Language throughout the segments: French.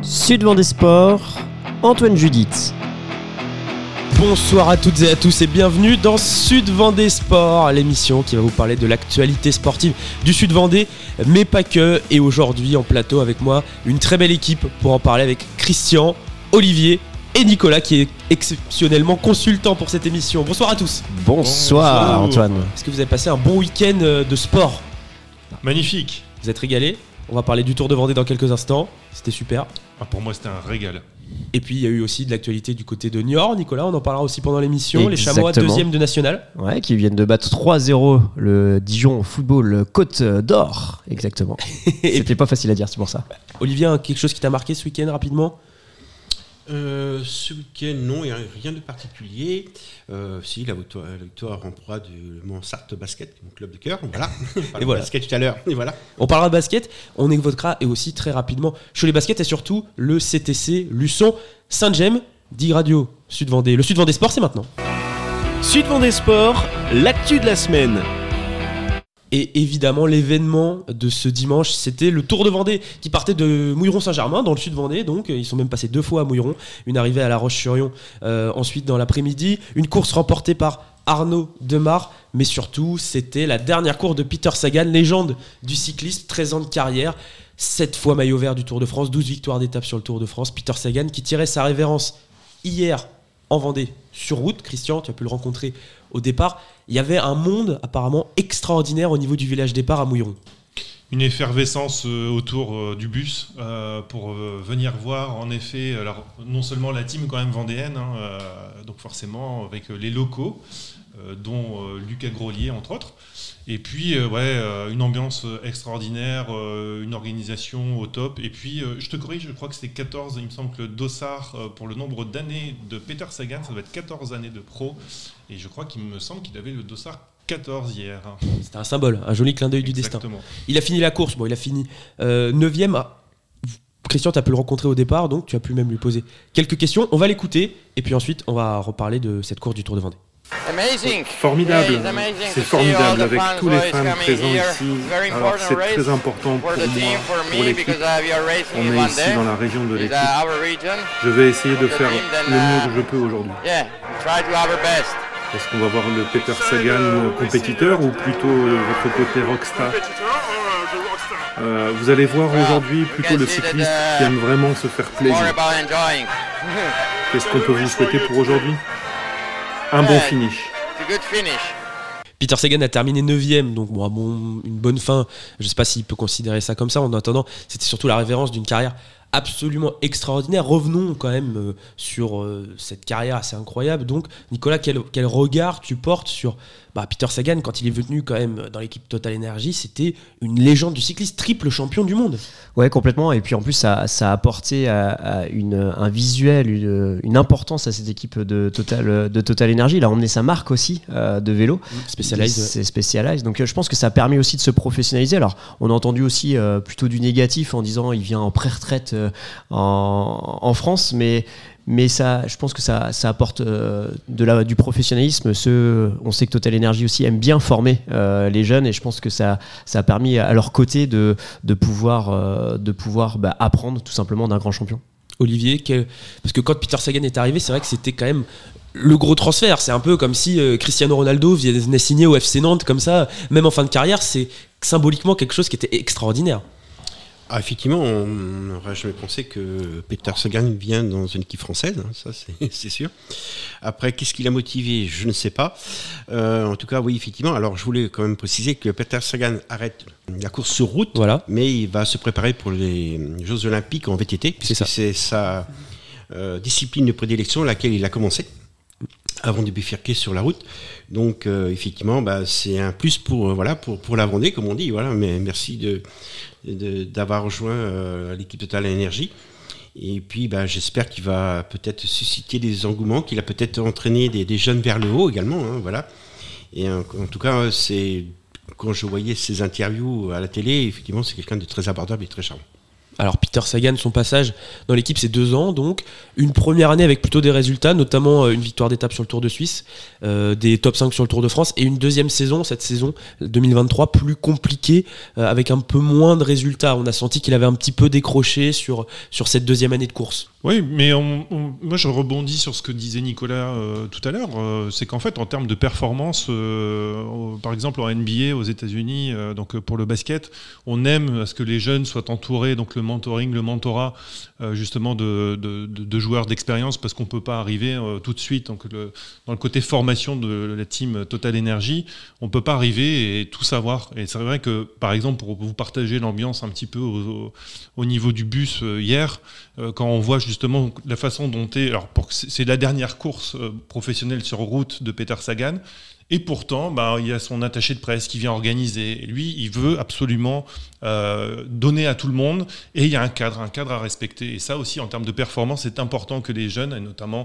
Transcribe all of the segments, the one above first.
Sud Vendée Sport, Antoine Judith. Bonsoir à toutes et à tous et bienvenue dans Sud Vendée Sport, l'émission qui va vous parler de l'actualité sportive du Sud Vendée, mais pas que. Et aujourd'hui en plateau avec moi, une très belle équipe pour en parler avec Christian, Olivier et Nicolas qui est exceptionnellement consultant pour cette émission. Bonsoir à tous. Bonsoir Antoine. Est-ce que vous avez passé un bon week-end de sport ? Magnifique. Vous êtes régalés ? On va parler du Tour de Vendée dans quelques instants. C'était super. Pour moi, c'était un régal. Et puis il y a eu aussi de l'actualité du côté de Niort. Nicolas, on en parlera aussi pendant l'émission. Exactement. Les Chamois, deuxième de national. Ouais, qui viennent de battre 3-0 le Dijon Football Côte d'Or. Exactement. C'était pas facile à dire, c'est pour ça. Olivier, quelque chose qui t'a marqué ce week-end rapidement ? Ce week-end, non, il n'y a rien de particulier. Si, la victoire en proie de mon Sarthe Basket, mon club de cœur. Voilà. Et voilà. Basket tout à l'heure. Et voilà. On parlera de basket, on évoquera et aussi très rapidement Cholet Basket et surtout le CTC Luçon Saint-Gemme, dit Radio Sud Vendée. Le Sud Vendée Sport, c'est maintenant. Sud Vendée Sport, l'actu de la semaine. Et évidemment, l'événement de ce dimanche, c'était le Tour de Vendée qui partait de Mouilleron-Saint-Germain, dans le sud Vendée. Donc, ils sont même passés 2 fois à Mouilleron. Une arrivée à La Roche-sur-Yon ensuite dans l'après-midi. Une course remportée par Arnaud Demar. Mais surtout, c'était la dernière course de Peter Sagan, légende du cyclisme, 13 ans de carrière. 7 fois maillot vert du Tour de France, 12 victoires d'étape sur le Tour de France. Peter Sagan qui tirait sa révérence hier en Vendée sur route. Christian, tu as pu le rencontrer au départ. Il y avait un monde apparemment extraordinaire au niveau du village départ à Mouilleron. Une effervescence autour du bus pour venir voir en effet alors, non seulement la team quand même vendéenne, donc forcément avec les locaux, dont Lucas Grolier entre autres. Et puis une ambiance extraordinaire, une organisation au top. Et puis je te corrige, je crois que c'était 14, il me semble que le dossard pour le nombre d'années de Peter Sagan, ça doit être 14 années de pro. Et je crois qu'il me semble qu'il avait le dossard 14 hier. C'était un symbole, un joli clin d'œil du destin. Il a fini la course, il a fini 9e. Christian, tu as pu le rencontrer au départ, donc tu as pu même lui poser quelques questions. On va l'écouter et puis ensuite on va reparler de cette course du Tour de Vendée. Formidable, c'est formidable avec tous les fans présents ici. Alors c'est très important pour moi, pour l'équipe. On est ici dans la région de l'équipe. Je vais essayer de faire le mieux que je peux aujourd'hui. Est-ce qu'on va voir le Peter Sagan compétiteur ou plutôt votre côté rockstar ? Vous allez voir aujourd'hui plutôt le cycliste qui aime vraiment se faire plaisir. Qu'est-ce qu'on peut vous souhaiter pour aujourd'hui ? Un bon finish. Peter Sagan a terminé 9e, donc une bonne fin. Je ne sais pas s'il peut considérer ça comme ça. En attendant, c'était surtout la révérence d'une carrière absolument extraordinaire. Revenons quand même sur cette carrière assez incroyable. Donc, Nicolas, quel regard tu portes sur Peter Sagan quand il est venu quand même dans l'équipe Total Energy? C'était une légende du cyclisme, triple champion du monde. Ouais, complètement. Et puis en plus, ça a apporté un visuel, une importance à cette équipe de Total Energy. Il a emmené sa marque aussi de vélo. C'est Specialized. Donc je pense que ça a permis aussi de se professionnaliser. Alors, on a entendu aussi plutôt du négatif en disant il vient en pré-retraite en France, mais ça, je pense que ça apporte du professionnalisme. On sait que Total Energy aussi aime bien former les jeunes, et je pense que ça a permis à leur côté de pouvoir apprendre tout simplement d'un grand champion. Olivier, parce que quand Peter Sagan est arrivé, c'est vrai que c'était quand même le gros transfert. C'est un peu comme si Cristiano Ronaldo venait signer au FC Nantes comme ça, même en fin de carrière. C'est symboliquement quelque chose qui était extraordinaire. Effectivement, on n'aurait jamais pensé que Peter Sagan vient dans une équipe française, ça c'est sûr. Après, qu'est-ce qui l'a motivé ? Je ne sais pas. En tout cas, oui, effectivement. Alors, je voulais quand même préciser que Peter Sagan arrête la course sur route, mais il va se préparer pour les Jeux Olympiques en VTT, puisque c'est sa discipline de prédilection, laquelle il a commencé avant de bifurquer sur la route. Donc effectivement, c'est un plus pour la Vendée, comme on dit. Voilà, mais merci d'avoir rejoint l'équipe Total Energy. Et puis j'espère qu'il va peut-être susciter des engouements, qu'il a peut-être entraîné des jeunes vers le haut également. Voilà. Et en tout cas, quand je voyais ses interviews à la télé, effectivement, c'est quelqu'un de très abordable et très charmant. Alors Peter Sagan, son passage dans l'équipe, c'est 2 ans, donc une première année avec plutôt des résultats, notamment une victoire d'étape sur le Tour de Suisse, des top 5 sur le Tour de France, et une deuxième saison, cette saison 2023, plus compliquée, avec un peu moins de résultats. On a senti qu'il avait un petit peu décroché sur cette deuxième année de course. Oui, mais moi je rebondis sur ce que disait Nicolas tout à l'heure. C'est qu'en fait, en termes de performance, par exemple en NBA aux États-Unis, donc pour le basket, on aime à ce que les jeunes soient entourés, donc le mentoring, le mentorat, justement de joueurs d'expérience, parce qu'on peut pas arriver tout de suite. Donc dans le côté formation de la team Total Energy, on peut pas arriver et tout savoir. Et c'est vrai que, par exemple, pour vous partager l'ambiance un petit peu au niveau du bus hier, quand on voit justement la façon dont c'est la dernière course professionnelle sur route de Peter Sagan, et pourtant il y a son attaché de presse qui vient organiser, et lui il veut absolument donner à tout le monde, et il y a un cadre à respecter, et ça aussi en termes de performance c'est important que les jeunes, et notamment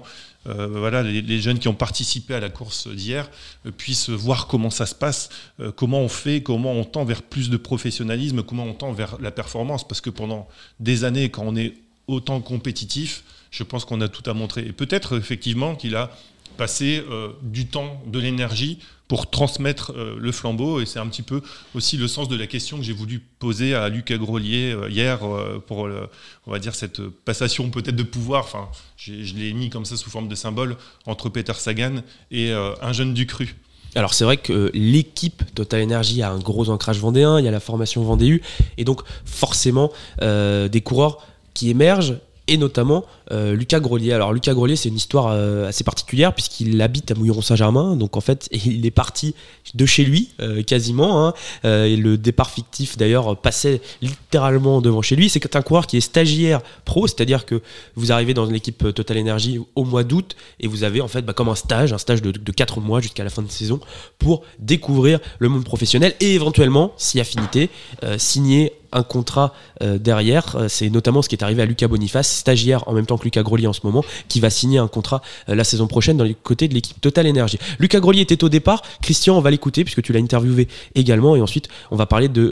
les jeunes qui ont participé à la course d'hier, puissent voir comment ça se passe, comment on fait, comment on tend vers plus de professionnalisme, comment on tend vers la performance, parce que pendant des années quand on est autant compétitif, je pense qu'on a tout à montrer. Et peut-être effectivement qu'il a passé du temps, de l'énergie pour transmettre le flambeau. Et c'est un petit peu aussi le sens de la question que j'ai voulu poser à Lucas Grolier hier pour, on va dire, cette passation peut-être de pouvoir. Enfin, je l'ai mis comme ça sous forme de symbole entre Peter Sagan et un jeune du cru. Alors c'est vrai que l'équipe Total Energy a un gros ancrage vendéen, il y a la formation Vendée U, et donc forcément des coureurs qui émergent, et notamment Lucas Grolier. Alors Lucas Grolier, c'est une histoire assez particulière puisqu'il habite à Mouilleron-Saint-Germain, donc en fait il est parti de chez lui quasiment, et le départ fictif d'ailleurs passait littéralement devant chez lui. C'est un coureur qui est stagiaire pro, c'est-à-dire que vous arrivez dans l'équipe Total Energy au mois d'août et vous avez en fait comme un stage de 4 mois jusqu'à la fin de saison pour découvrir le monde professionnel et éventuellement, si affinité, signer un contrat derrière. C'est notamment ce qui est arrivé à Lucas Boniface, stagiaire en même temps que Lucas Grolier en ce moment, qui va signer un contrat la saison prochaine dans les côtés de l'équipe Total Energy. Lucas Grolier était au départ. Christian, on va l'écouter puisque tu l'as interviewé également, et ensuite on va parler du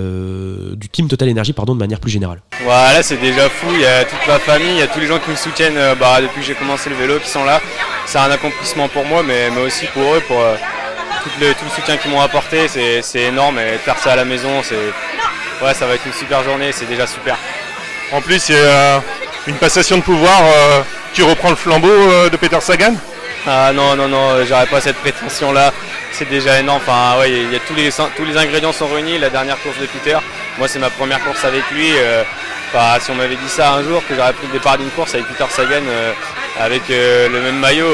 team Total Energy de manière plus générale. Voilà, c'est déjà fou, il y a toute ma famille, il y a tous les gens qui me soutiennent depuis que j'ai commencé le vélo qui sont là. C'est un accomplissement pour moi, mais aussi pour eux, pour tout le soutien qu'ils m'ont apporté. C'est énorme, et faire ça à la maison, ça va être une super journée, c'est déjà super. En plus, il y a une passation de pouvoir. Tu reprends le flambeau de Peter Sagan ? Ah non, j'aurais pas cette prétention-là. C'est déjà énorme. Enfin, il y a tous les ingrédients sont réunis. La dernière course de Peter, moi c'est ma première course avec lui. Si on m'avait dit ça un jour, que j'aurais pris le départ d'une course avec Peter Sagan avec le même maillot,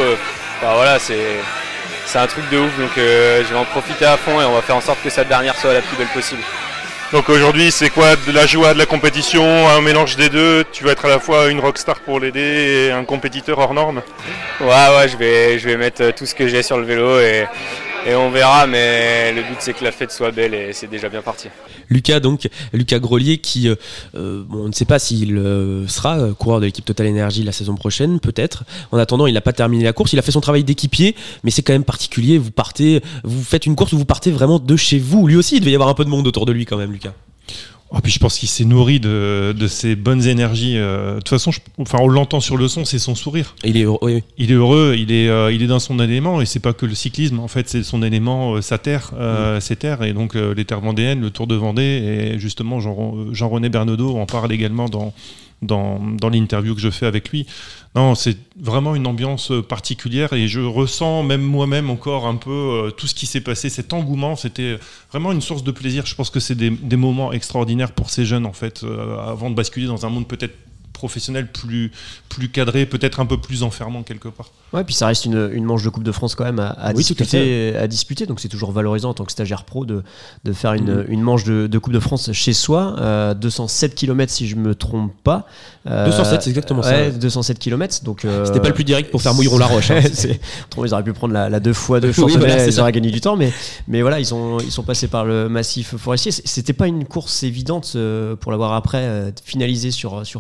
c'est un truc de ouf. Donc je vais en profiter à fond et on va faire en sorte que cette dernière soit la plus belle possible. Donc aujourd'hui, c'est quoi, de la joie, de la compétition, un mélange des deux? Tu vas être à la fois une rockstar pour l'aider et un compétiteur hors norme? Ouais, je vais mettre tout ce que j'ai sur le vélo et on verra, mais le but c'est que la fête soit belle et c'est déjà bien parti. Lucas Grolier qui, on ne sait pas s'il sera coureur de l'équipe Total Energy la saison prochaine, peut-être. En attendant, il n'a pas terminé la course, il a fait son travail d'équipier, mais c'est quand même particulier. Vous faites une course où vous partez vraiment de chez vous. Lui aussi, il devait y avoir un peu de monde autour de lui quand même, Lucas. Puis je pense qu'il s'est nourri de ses bonnes énergies. De toute façon, on l'entend sur le son, c'est son sourire. Il est heureux. Oui. Il est heureux, il est dans son élément, et c'est pas que le cyclisme. En fait, c'est son élément, sa terre, ses terres, et donc les terres vendéennes, le Tour de Vendée, et justement Jean-René Bernaudot en parle également dans l'interview que je fais avec lui. Non, c'est vraiment une ambiance particulière, et je ressens même moi-même encore un peu tout ce qui s'est passé, cet engouement. C'était vraiment une source de plaisir. Je pense que c'est des moments extraordinaires pour ces jeunes en fait, avant de basculer dans un monde peut-être professionnel plus cadré, peut-être un peu plus enfermant quelque part. Ouais, puis ça reste une manche de Coupe de France quand même à disputer, donc c'est toujours valorisant en tant que stagiaire pro de faire une manche de Coupe de France chez soi, 207 km si je me trompe pas. 207, c'est exactement ça. Ouais, 207 km, donc c'était pas le plus direct pour faire Mouilleron-la-Roche. Ils auraient pu prendre la 2x2 Chantenet, ils auraient gagné du temps, mais voilà, ils sont passés par le massif forestier. C'était pas une course évidente pour l'avoir après finalisé sur France 3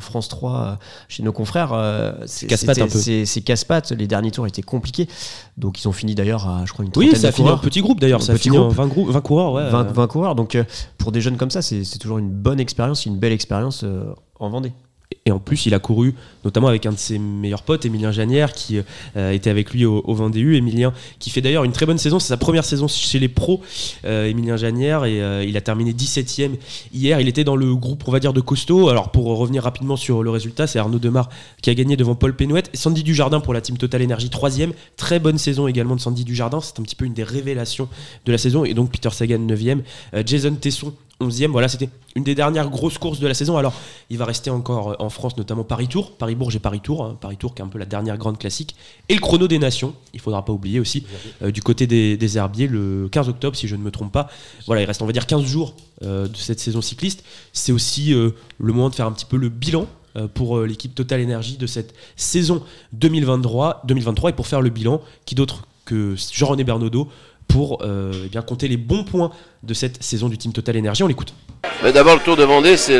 crois, chez nos confrères. C'est casse-pattes. Les derniers tours étaient compliqués. Donc ils ont fini d'ailleurs à, je crois, une trentaine de coureurs. Oui, ça a fini en petit groupe d'ailleurs. Ça a fini en 20 coureurs. Ouais. 20 coureurs. Donc pour des jeunes comme ça, c'est toujours une bonne expérience, une belle expérience en Vendée. Et en plus, il a couru notamment avec un de ses meilleurs potes, Emilien Janière, qui était avec lui au Vendée U. Emilien, qui fait d'ailleurs une très bonne saison. C'est sa première saison chez les pros, Emilien Janière. Et il a terminé 17e hier. Il était dans le groupe, on va dire, de costaud. Alors, pour revenir rapidement sur le résultat, c'est Arnaud Demar qui a gagné devant Paul Pénouette. Et Sandy Dujardin pour la team Total Energy, 3e. Très bonne saison également de Sandy Dujardin. C'est un petit peu une des révélations de la saison. Et donc, Peter Sagan, 9e. Jason Tesson, 11e, voilà, c'était une des dernières grosses courses de la saison. Alors, il va rester encore en France, notamment Paris-Tours, Paris-Bourges et Paris-Tours. Paris-Tours qui est un peu la dernière grande classique. Et le chrono des nations, il faudra pas oublier aussi, du côté des herbiers, le 15 octobre, si je ne me trompe pas. Voilà, il reste, on va dire, 15 jours de cette saison cycliste. C'est aussi le moment de faire un petit peu le bilan pour l'équipe Total Energy de cette saison 2023. Et pour faire le bilan, qui d'autre que Jean-René Bernaudot pour bien compter les bons points de cette saison du Team Total Energy. On l'écoute. Mais d'abord, le Tour de Vendée, c'est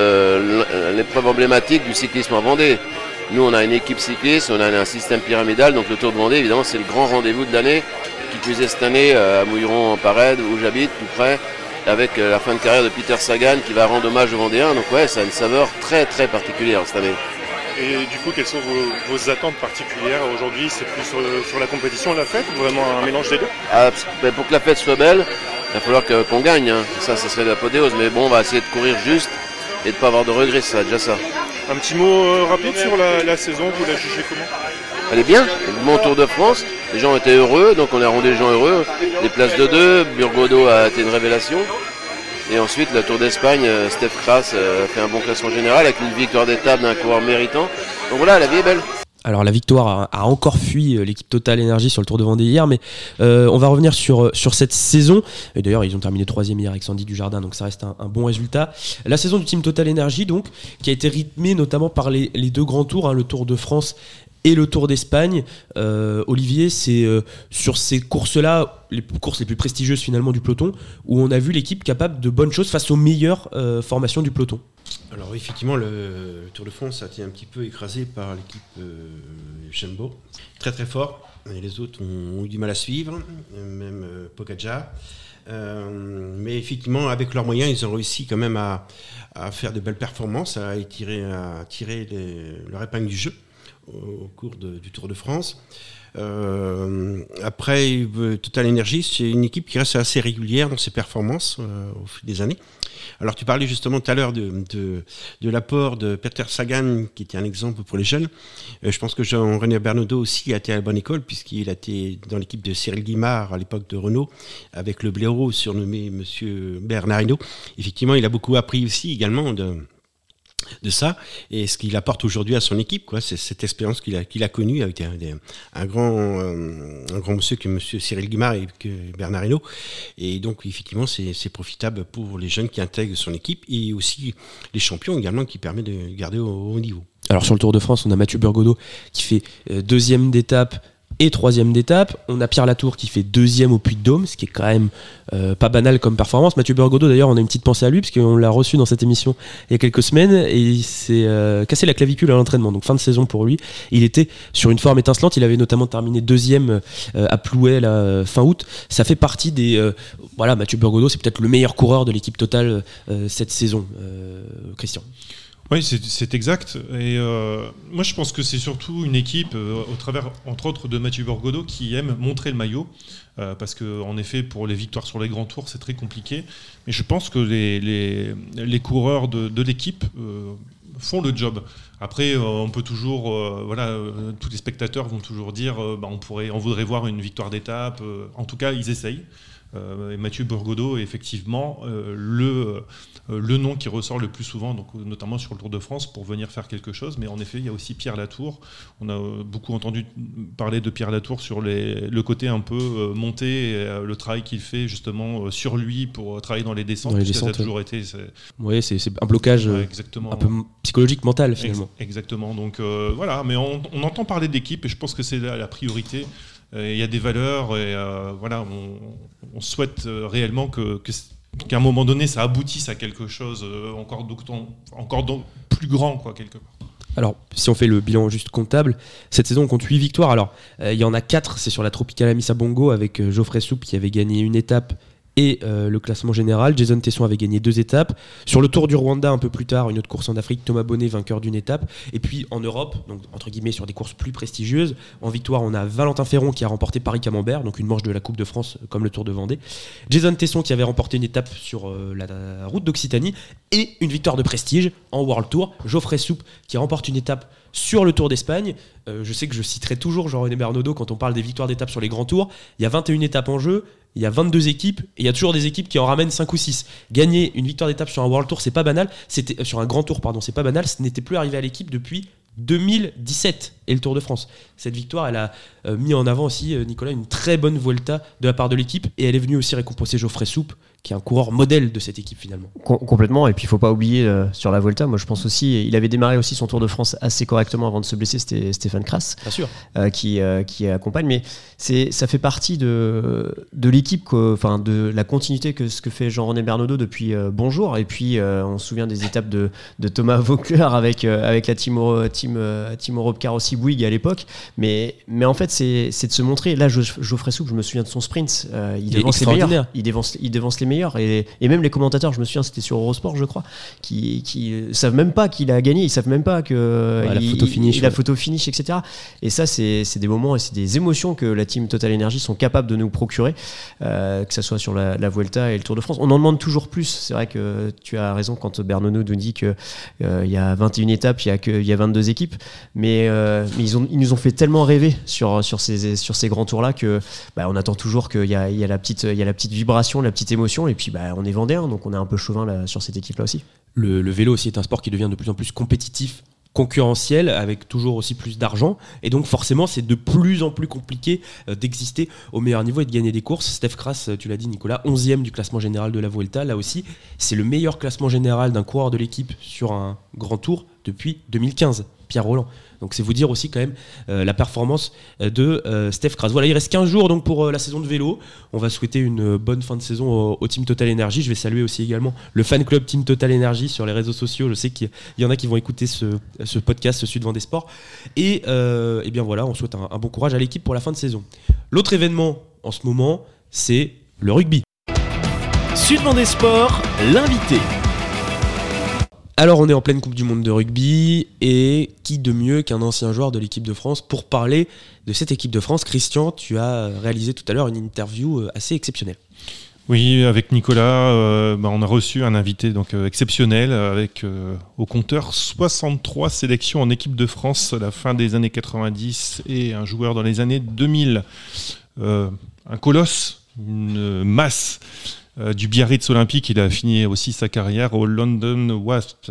l'épreuve emblématique du cyclisme en Vendée. Nous, on a une équipe cycliste, on a un système pyramidal, donc le Tour de Vendée, évidemment, c'est le grand rendez-vous de l'année. Qui plus est cette année à Mouilleron en Parède, où j'habite, tout près, avec la fin de carrière de Peter Sagan qui va rendre hommage aux Vendéens. Donc ouais, ça a une saveur très très particulière cette année. Et du coup, quelles sont vos attentes particulières aujourd'hui? C'est plus sur la compétition, la fête, ou vraiment un mélange des deux? Pour que la fête soit belle, il va falloir qu'on gagne. Hein. Ça serait l'apothéose. Mais bon, on va essayer de courir juste et de ne pas avoir de regrets, ça va déjà ça. Un petit mot rapide sur la saison, vous la jugez comment? Elle est bien, le bon Tour de France. Les gens étaient heureux, donc on a rendu les gens heureux. Les places de 2, Burgodeau a été une révélation. Et ensuite, le Tour d'Espagne, Steph Kras a fait un bon classement général avec une victoire d'étape d'un coureur méritant. Donc voilà, la vie est belle. Alors la victoire a encore fui l'équipe Total Energy sur le Tour de Vendée hier, mais on va revenir sur cette saison. Et d'ailleurs, ils ont terminé 3e hier avec Sandy Dujardin, donc ça reste un bon résultat. La saison du Team Total Energy, donc, qui a été rythmée notamment par les deux grands tours, hein, le Tour de France et le Tour d'Espagne. Olivier, c'est sur ces courses-là, les courses les plus prestigieuses finalement du peloton, où on a vu l'équipe capable de bonnes choses face aux meilleures formations du peloton. Alors effectivement, le Tour de France a été un petit peu écrasé par l'équipe Jumbo, très très fort, et les autres ont eu du mal à suivre, même Pogačar. Mais effectivement, avec leurs moyens, ils ont réussi quand même à faire de belles performances, à tirer leur épingle du jeu au cours du Tour de France. Après, Total Energy, c'est une équipe qui reste assez régulière dans ses performances au fil des années. Alors tu parlais justement tout à l'heure de l'apport de Peter Sagan, qui était un exemple pour les jeunes. Je pense que Jean-René Bernaudot aussi a été à la bonne école, puisqu'il a été dans l'équipe de Cyril Guimard à l'époque de Renault, avec le blaireau surnommé Monsieur Bernardino. Effectivement, il a beaucoup appris aussi également de ça, et ce qu'il apporte aujourd'hui à son équipe, quoi, c'est cette expérience qu'il a connue avec un grand monsieur que monsieur Cyril Guimard et que Bernard Hinault, et donc effectivement c'est profitable pour les jeunes qui intègrent son équipe, et aussi les champions également, qui permet de garder au haut niveau. Alors sur le Tour de France, on a Mathieu Burgodeau qui fait 2e d'étape et 3e d'étape. On a Pierre Latour qui fait 2e au Puy-de-Dôme, ce qui est quand même pas banal comme performance. Mathieu Burgodeau, d'ailleurs, on a une petite pensée à lui, parce qu'on l'a reçu dans cette émission il y a quelques semaines, et il s'est cassé la clavicule à l'entraînement, donc fin de saison pour lui. Il était sur une forme étincelante, il avait notamment terminé 2e à Plouay fin août. Ça fait partie des... voilà, Mathieu Burgodeau, c'est peut-être le meilleur coureur de l'équipe Total cette saison. Christian. Oui, c'est exact. Et moi, je pense que c'est surtout une équipe, au travers, entre autres, de Mathieu Burgodeau, qui aime montrer le maillot. Parce qu'en effet, pour les victoires sur les grands tours, c'est très compliqué. Mais je pense que les coureurs de l'équipe font le job. Après, on peut toujours... tous les spectateurs vont toujours dire on voudrait voir une victoire d'étape. En tout cas, ils essayent. Et Mathieu Burgodeau est effectivement le nom qui ressort le plus souvent, donc, notamment sur le Tour de France, pour venir faire quelque chose. Mais en effet, il y a aussi Pierre Latour. On a beaucoup entendu parler de Pierre Latour sur le côté un peu monté, et, le travail qu'il fait justement sur lui pour travailler dans les descentes. Ça a toujours été... Oui, c'est un blocage un peu psychologique, mental finalement. Exactement. Donc voilà, mais on entend parler d'équipe, et je pense que c'est la priorité. Il y a des valeurs, et on souhaite réellement qu'à un moment donné ça aboutisse à quelque chose encore plus grand, quoi, quelque part. Alors, si on fait le bilan juste comptable, cette saison on compte 8 victoires. Alors, il y en a 4, c'est sur la Tropicala Missa Bongo avec Geoffrey Soupe qui avait gagné une étape et le classement général. Jason Tesson avait gagné 2 étapes. Sur le Tour du Rwanda, un peu plus tard, une autre course en Afrique, Thomas Bonnet, vainqueur d'une étape. Et puis en Europe, donc entre guillemets sur des courses plus prestigieuses, en victoire, on a Valentin Ferron qui a remporté Paris-Camembert, donc une manche de la Coupe de France comme le Tour de Vendée. Jason Tesson qui avait remporté une étape sur la route d'Occitanie et une victoire de prestige en World Tour. Geoffrey Soupe qui remporte une étape sur le Tour d'Espagne. Je sais que je citerai toujours Jean-René Bernaudot quand on parle des victoires d'étapes sur les grands tours. Il y a 21 étapes en jeu, il y a 22 équipes et il y a toujours des équipes qui en ramènent 5 ou 6. Gagner une victoire d'étape sur un World Tour, c'est pas banal. C'était sur un grand tour, pardon, c'est pas banal. Ce n'était plus arrivé à l'équipe depuis 2017 et le Tour de France. Cette victoire, elle a mis en avant aussi, Nicolas, une très bonne Vuelta de la part de l'équipe et elle est venue aussi récompenser Geoffrey Soupe, qui est un coureur modèle de cette équipe finalement. Complètement, et puis il ne faut pas oublier sur la Vuelta, moi je pense aussi, il avait démarré aussi son Tour de France assez correctement avant de se blesser, c'était Stéphane Kras. Bien sûr. Qui accompagne, mais ça fait partie de l'équipe, de la continuité que ce que fait Jean-René Bernaudot depuis Bonjour, et puis on se souvient des étapes de Thomas Voeckler avec la Team Europcar aussi Bouygues à l'époque, mais en fait c'est de se montrer, là Geoffrey Soupe, je me souviens de son sprint, il devance les meilleurs, il devance les meilleurs, et même les commentateurs, je me souviens, c'était sur Eurosport je crois, qui savent même pas qu'il a gagné, ils savent même pas que la photo finish, etc. Et ça c'est des moments et c'est des émotions que la team Total Energy sont capables de nous procurer, que ça soit sur la Vuelta et le Tour de France. On en demande toujours plus, c'est vrai que tu as raison quand Bernaudot nous dit qu'il y a 21 étapes, il y a 22 équipes, mais ils nous ont fait tellement rêver sur ces grands tours là que on attend toujours qu'il y a la petite vibration, la petite émotion, et puis on est vendéen, donc on est un peu chauvin là, sur cette équipe là aussi. Le vélo aussi est un sport qui devient de plus en plus compétitif, concurrentiel, avec toujours aussi plus d'argent, et donc forcément c'est de plus en plus compliqué d'exister au meilleur niveau et de gagner des courses. Steph Kras, tu l'as dit Nicolas, 11e du classement général de la Vuelta, là aussi c'est le meilleur classement général d'un coureur de l'équipe sur un grand tour depuis 2015, Pierre Rolland. Donc c'est vous dire aussi quand même la performance de Steph Kras. Voilà, il reste 15 jours donc pour la saison de vélo. On va souhaiter une bonne fin de saison au Team Total Energy. Je vais saluer aussi également le fan club Team Total Energy sur les réseaux sociaux. Je sais qu'il y en a qui vont écouter ce podcast, ce Sud Vendée Sport. Et bien voilà, on souhaite un bon courage à l'équipe pour la fin de saison. L'autre événement en ce moment, c'est le rugby. Sud Vendée Sport, l'invité. Alors on est en pleine Coupe du Monde de rugby, et qui de mieux qu'un ancien joueur de l'équipe de France pour parler de cette équipe de France. Christian, tu as réalisé tout à l'heure une interview assez exceptionnelle. Oui, avec Nicolas, on a reçu un invité donc exceptionnel avec au compteur 63 sélections en équipe de France à la fin des années 90 et un joueur dans les années 2000. Un colosse, une masse. Du Biarritz olympique, il a fini aussi sa carrière au London Wasps.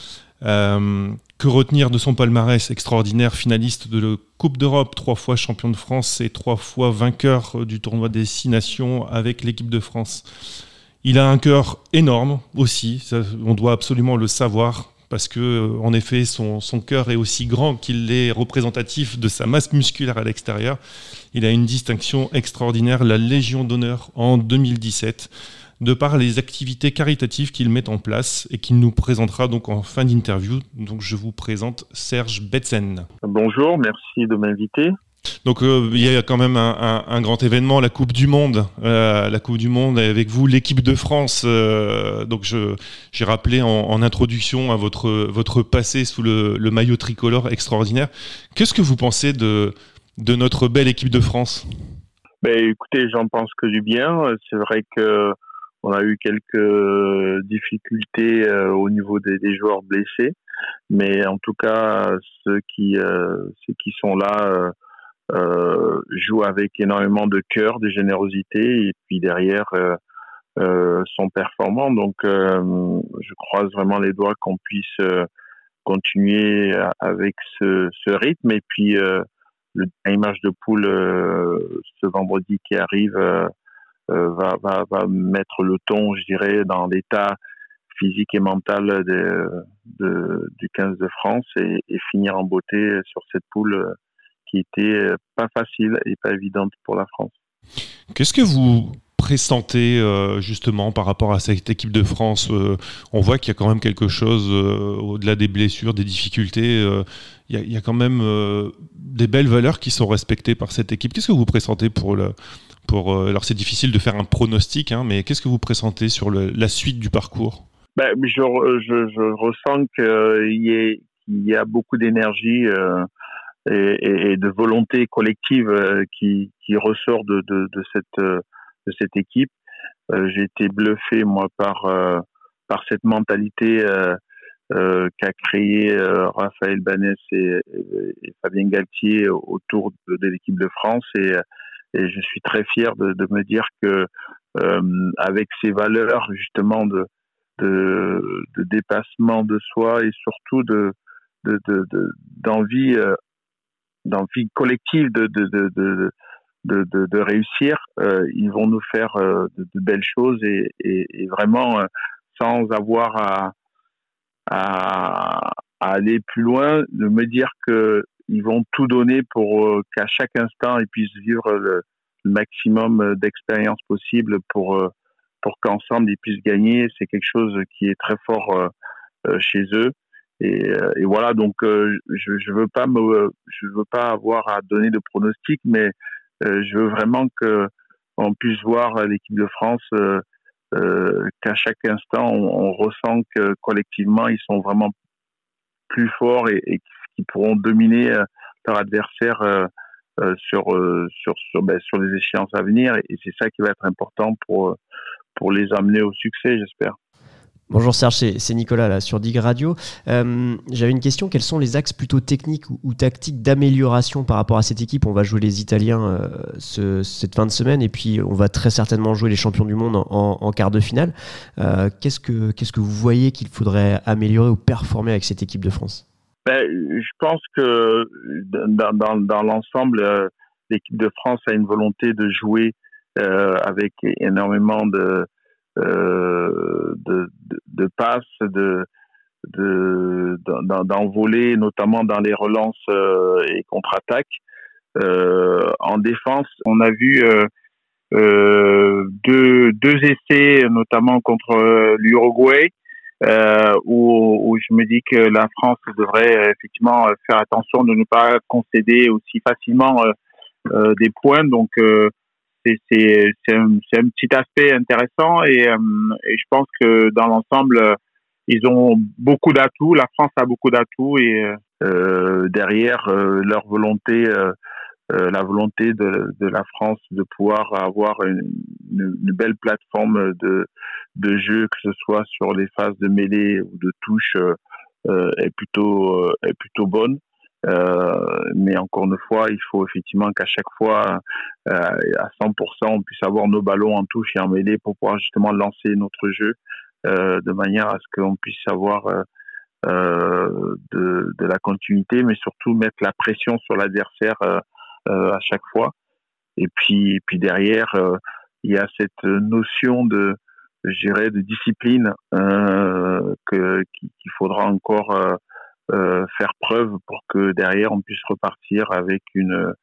Que retenir de son palmarès extraordinaire, finaliste de la Coupe d'Europe, 3 fois champion de France et 3 fois vainqueur du tournoi des 6 nations avec l'équipe de France. Il a un cœur énorme aussi, ça, on doit absolument le savoir, parce que en effet son cœur est aussi grand qu'il est représentatif de sa masse musculaire à l'extérieur. Il a une distinction extraordinaire, la Légion d'honneur en 2017, de par les activités caritatives qu'il met en place et qu'il nous présentera donc en fin d'interview. Donc je vous présente Serge Betsen. Bonjour, merci de m'inviter. Donc il y a quand même un grand événement, la Coupe du Monde. La Coupe du Monde avec vous, l'équipe de France. Donc j'ai rappelé en introduction à votre passé sous le maillot tricolore extraordinaire. Qu'est-ce que vous pensez de notre belle équipe de France? Écoutez, j'en pense que du bien. C'est vrai que on a eu quelques difficultés au niveau des joueurs blessés, mais en tout cas ceux qui sont là jouent avec énormément de cœur, de générosité, et puis derrière sont performants. Donc je croise vraiment les doigts qu'on puisse continuer avec ce rythme, et puis le match de poule ce vendredi qui arrive va mettre le ton, je dirais, dans l'état physique et mental du 15 de France, et finir en beauté sur cette poule qui était pas facile et pas évidente pour la France. Qu'est-ce que vous pressentez justement par rapport à cette équipe de France? On voit qu'il y a quand même quelque chose au-delà des blessures, des difficultés. Il y a quand même des belles valeurs qui sont respectées par cette équipe. Qu'est-ce que vous pressentez alors c'est difficile de faire un pronostic, hein, mais qu'est-ce que vous pressentez sur la suite du parcours? Je ressens qu'il y a beaucoup d'énergie et de volonté collective qui ressort de cette équipe. J'ai été bluffé moi par cette mentalité qu'a créé Raphaël Banès et Fabien Galtier autour de l'équipe de France, et je suis très fier de me dire que avec ces valeurs justement de dépassement de soi et surtout d'envie collective de réussir, ils vont nous faire de belles choses et vraiment sans avoir à aller plus loin, de me dire que ils vont tout donner pour qu'à chaque instant ils puissent vivre le maximum d'expérience possible pour qu'ensemble ils puissent gagner. C'est quelque chose qui est très fort chez eux. Et voilà, donc je veux pas avoir à donner de pronostic, mais je veux vraiment que on puisse voir l'équipe de France qu'à chaque instant on ressent que collectivement ils sont vraiment plus forts et qu'ils pourront dominer leur adversaire sur les échéances à venir, et c'est ça qui va être important pour les amener au succès, j'espère. Bonjour Serge, c'est Nicolas là sur Dig Radio. J'avais une question, quels sont les axes plutôt techniques ou tactiques d'amélioration par rapport à cette équipe? On va jouer les Italiens cette fin de semaine, et puis on va très certainement jouer les champions du monde en quart de finale. Qu'est-ce que vous voyez qu'il faudrait améliorer ou performer avec cette équipe de France? Je pense que dans l'ensemble, l'équipe de France a une volonté de jouer avec énormément de passes, d'envoler, notamment dans les relances et contre-attaques. En défense, on a vu deux essais, notamment contre l'Uruguay, où je me dis que la France devrait effectivement faire attention de ne pas concéder aussi facilement des points. Donc c'est un petit aspect intéressant, et je pense que dans l'ensemble ils ont beaucoup d'atouts. La France a beaucoup d'atouts, et derrière leur volonté, la volonté de la France de pouvoir avoir une belle plateforme de jeu, que ce soit sur les phases de mêlée ou de touche, est plutôt bonne. Mais encore une fois, il faut effectivement qu'à chaque fois, à 100%, on puisse avoir nos ballons en touche et en mêlée pour pouvoir justement lancer notre jeu de manière à ce qu'on puisse avoir de la continuité, mais surtout mettre la pression sur l'adversaire à chaque fois. Et puis derrière, il y a cette notion de discipline qu'il faudra encore faire preuve pour que derrière on puisse repartir avec une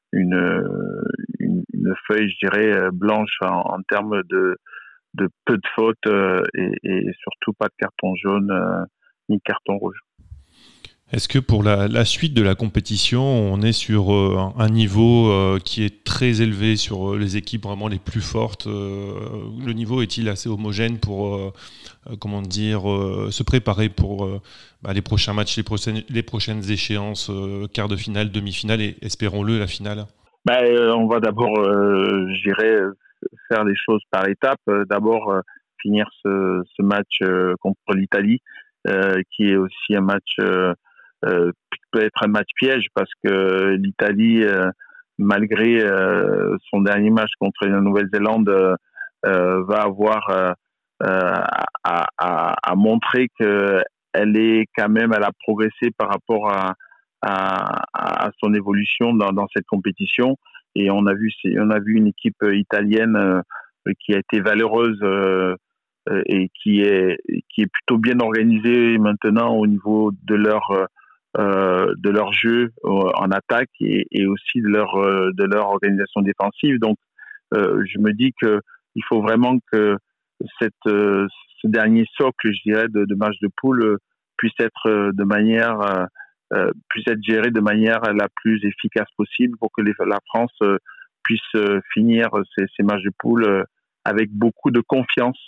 feuille, je dirais, blanche en termes de peu de fautes et surtout pas de carton jaune ni de carton rouge. Est-ce que pour la suite de la compétition, on est sur un niveau qui est très élevé sur les équipes vraiment les plus fortes? Le niveau est-il assez homogène pour se préparer pour les prochains matchs, les prochaines échéances, quart de finale, demi-finale et espérons-le la finale? On va d'abord, faire les choses par étapes. D'abord finir ce match contre l'Italie, qui est aussi un match peut être un match piège, parce que l'Italie, malgré son dernier match contre la Nouvelle-Zélande, va avoir à montrer que elle a progressé par rapport à son évolution dans cette compétition. Et on a vu une équipe italienne qui a été valeureuse et qui est plutôt bien organisée maintenant au niveau de leur jeu en attaque et aussi de leur organisation défensive. Donc je me dis que il faut vraiment que ce dernier socle, je dirais, de match de poule puisse être géré de manière la plus efficace possible pour que la France puisse finir ces matchs de poule avec beaucoup de confiance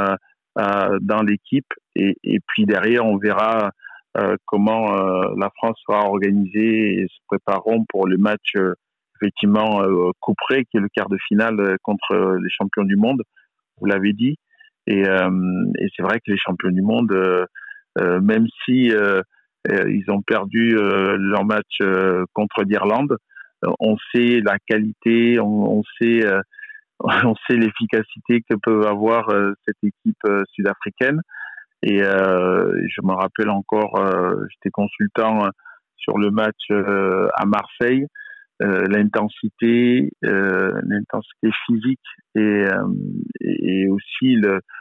dans l'équipe et puis derrière on verra comment la France sera organisée et se prépareront pour le match effectivement couperé qui est le quart de finale contre les champions du monde, vous l'avez dit, et c'est vrai que les champions du monde même si ils ont perdu leur match contre l'Irlande, on sait la qualité, on sait l'efficacité que peut avoir cette équipe sud-africaine. Et je me rappelle encore, j'étais consultant sur le match à Marseille, l'intensité physique et aussi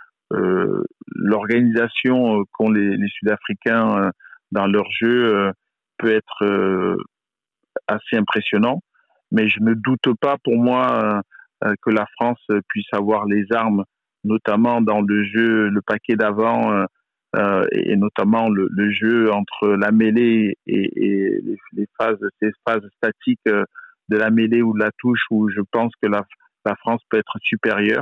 l'organisation qu'ont les Sud-Africains dans leur jeu peut être assez impressionnant. Mais je ne doute pas pour moi que la France puisse avoir les armes, notamment dans le jeu, le paquet d'avant, et notamment le jeu entre la mêlée et ces phases statiques de la mêlée ou de la touche, où je pense que la France peut être supérieure.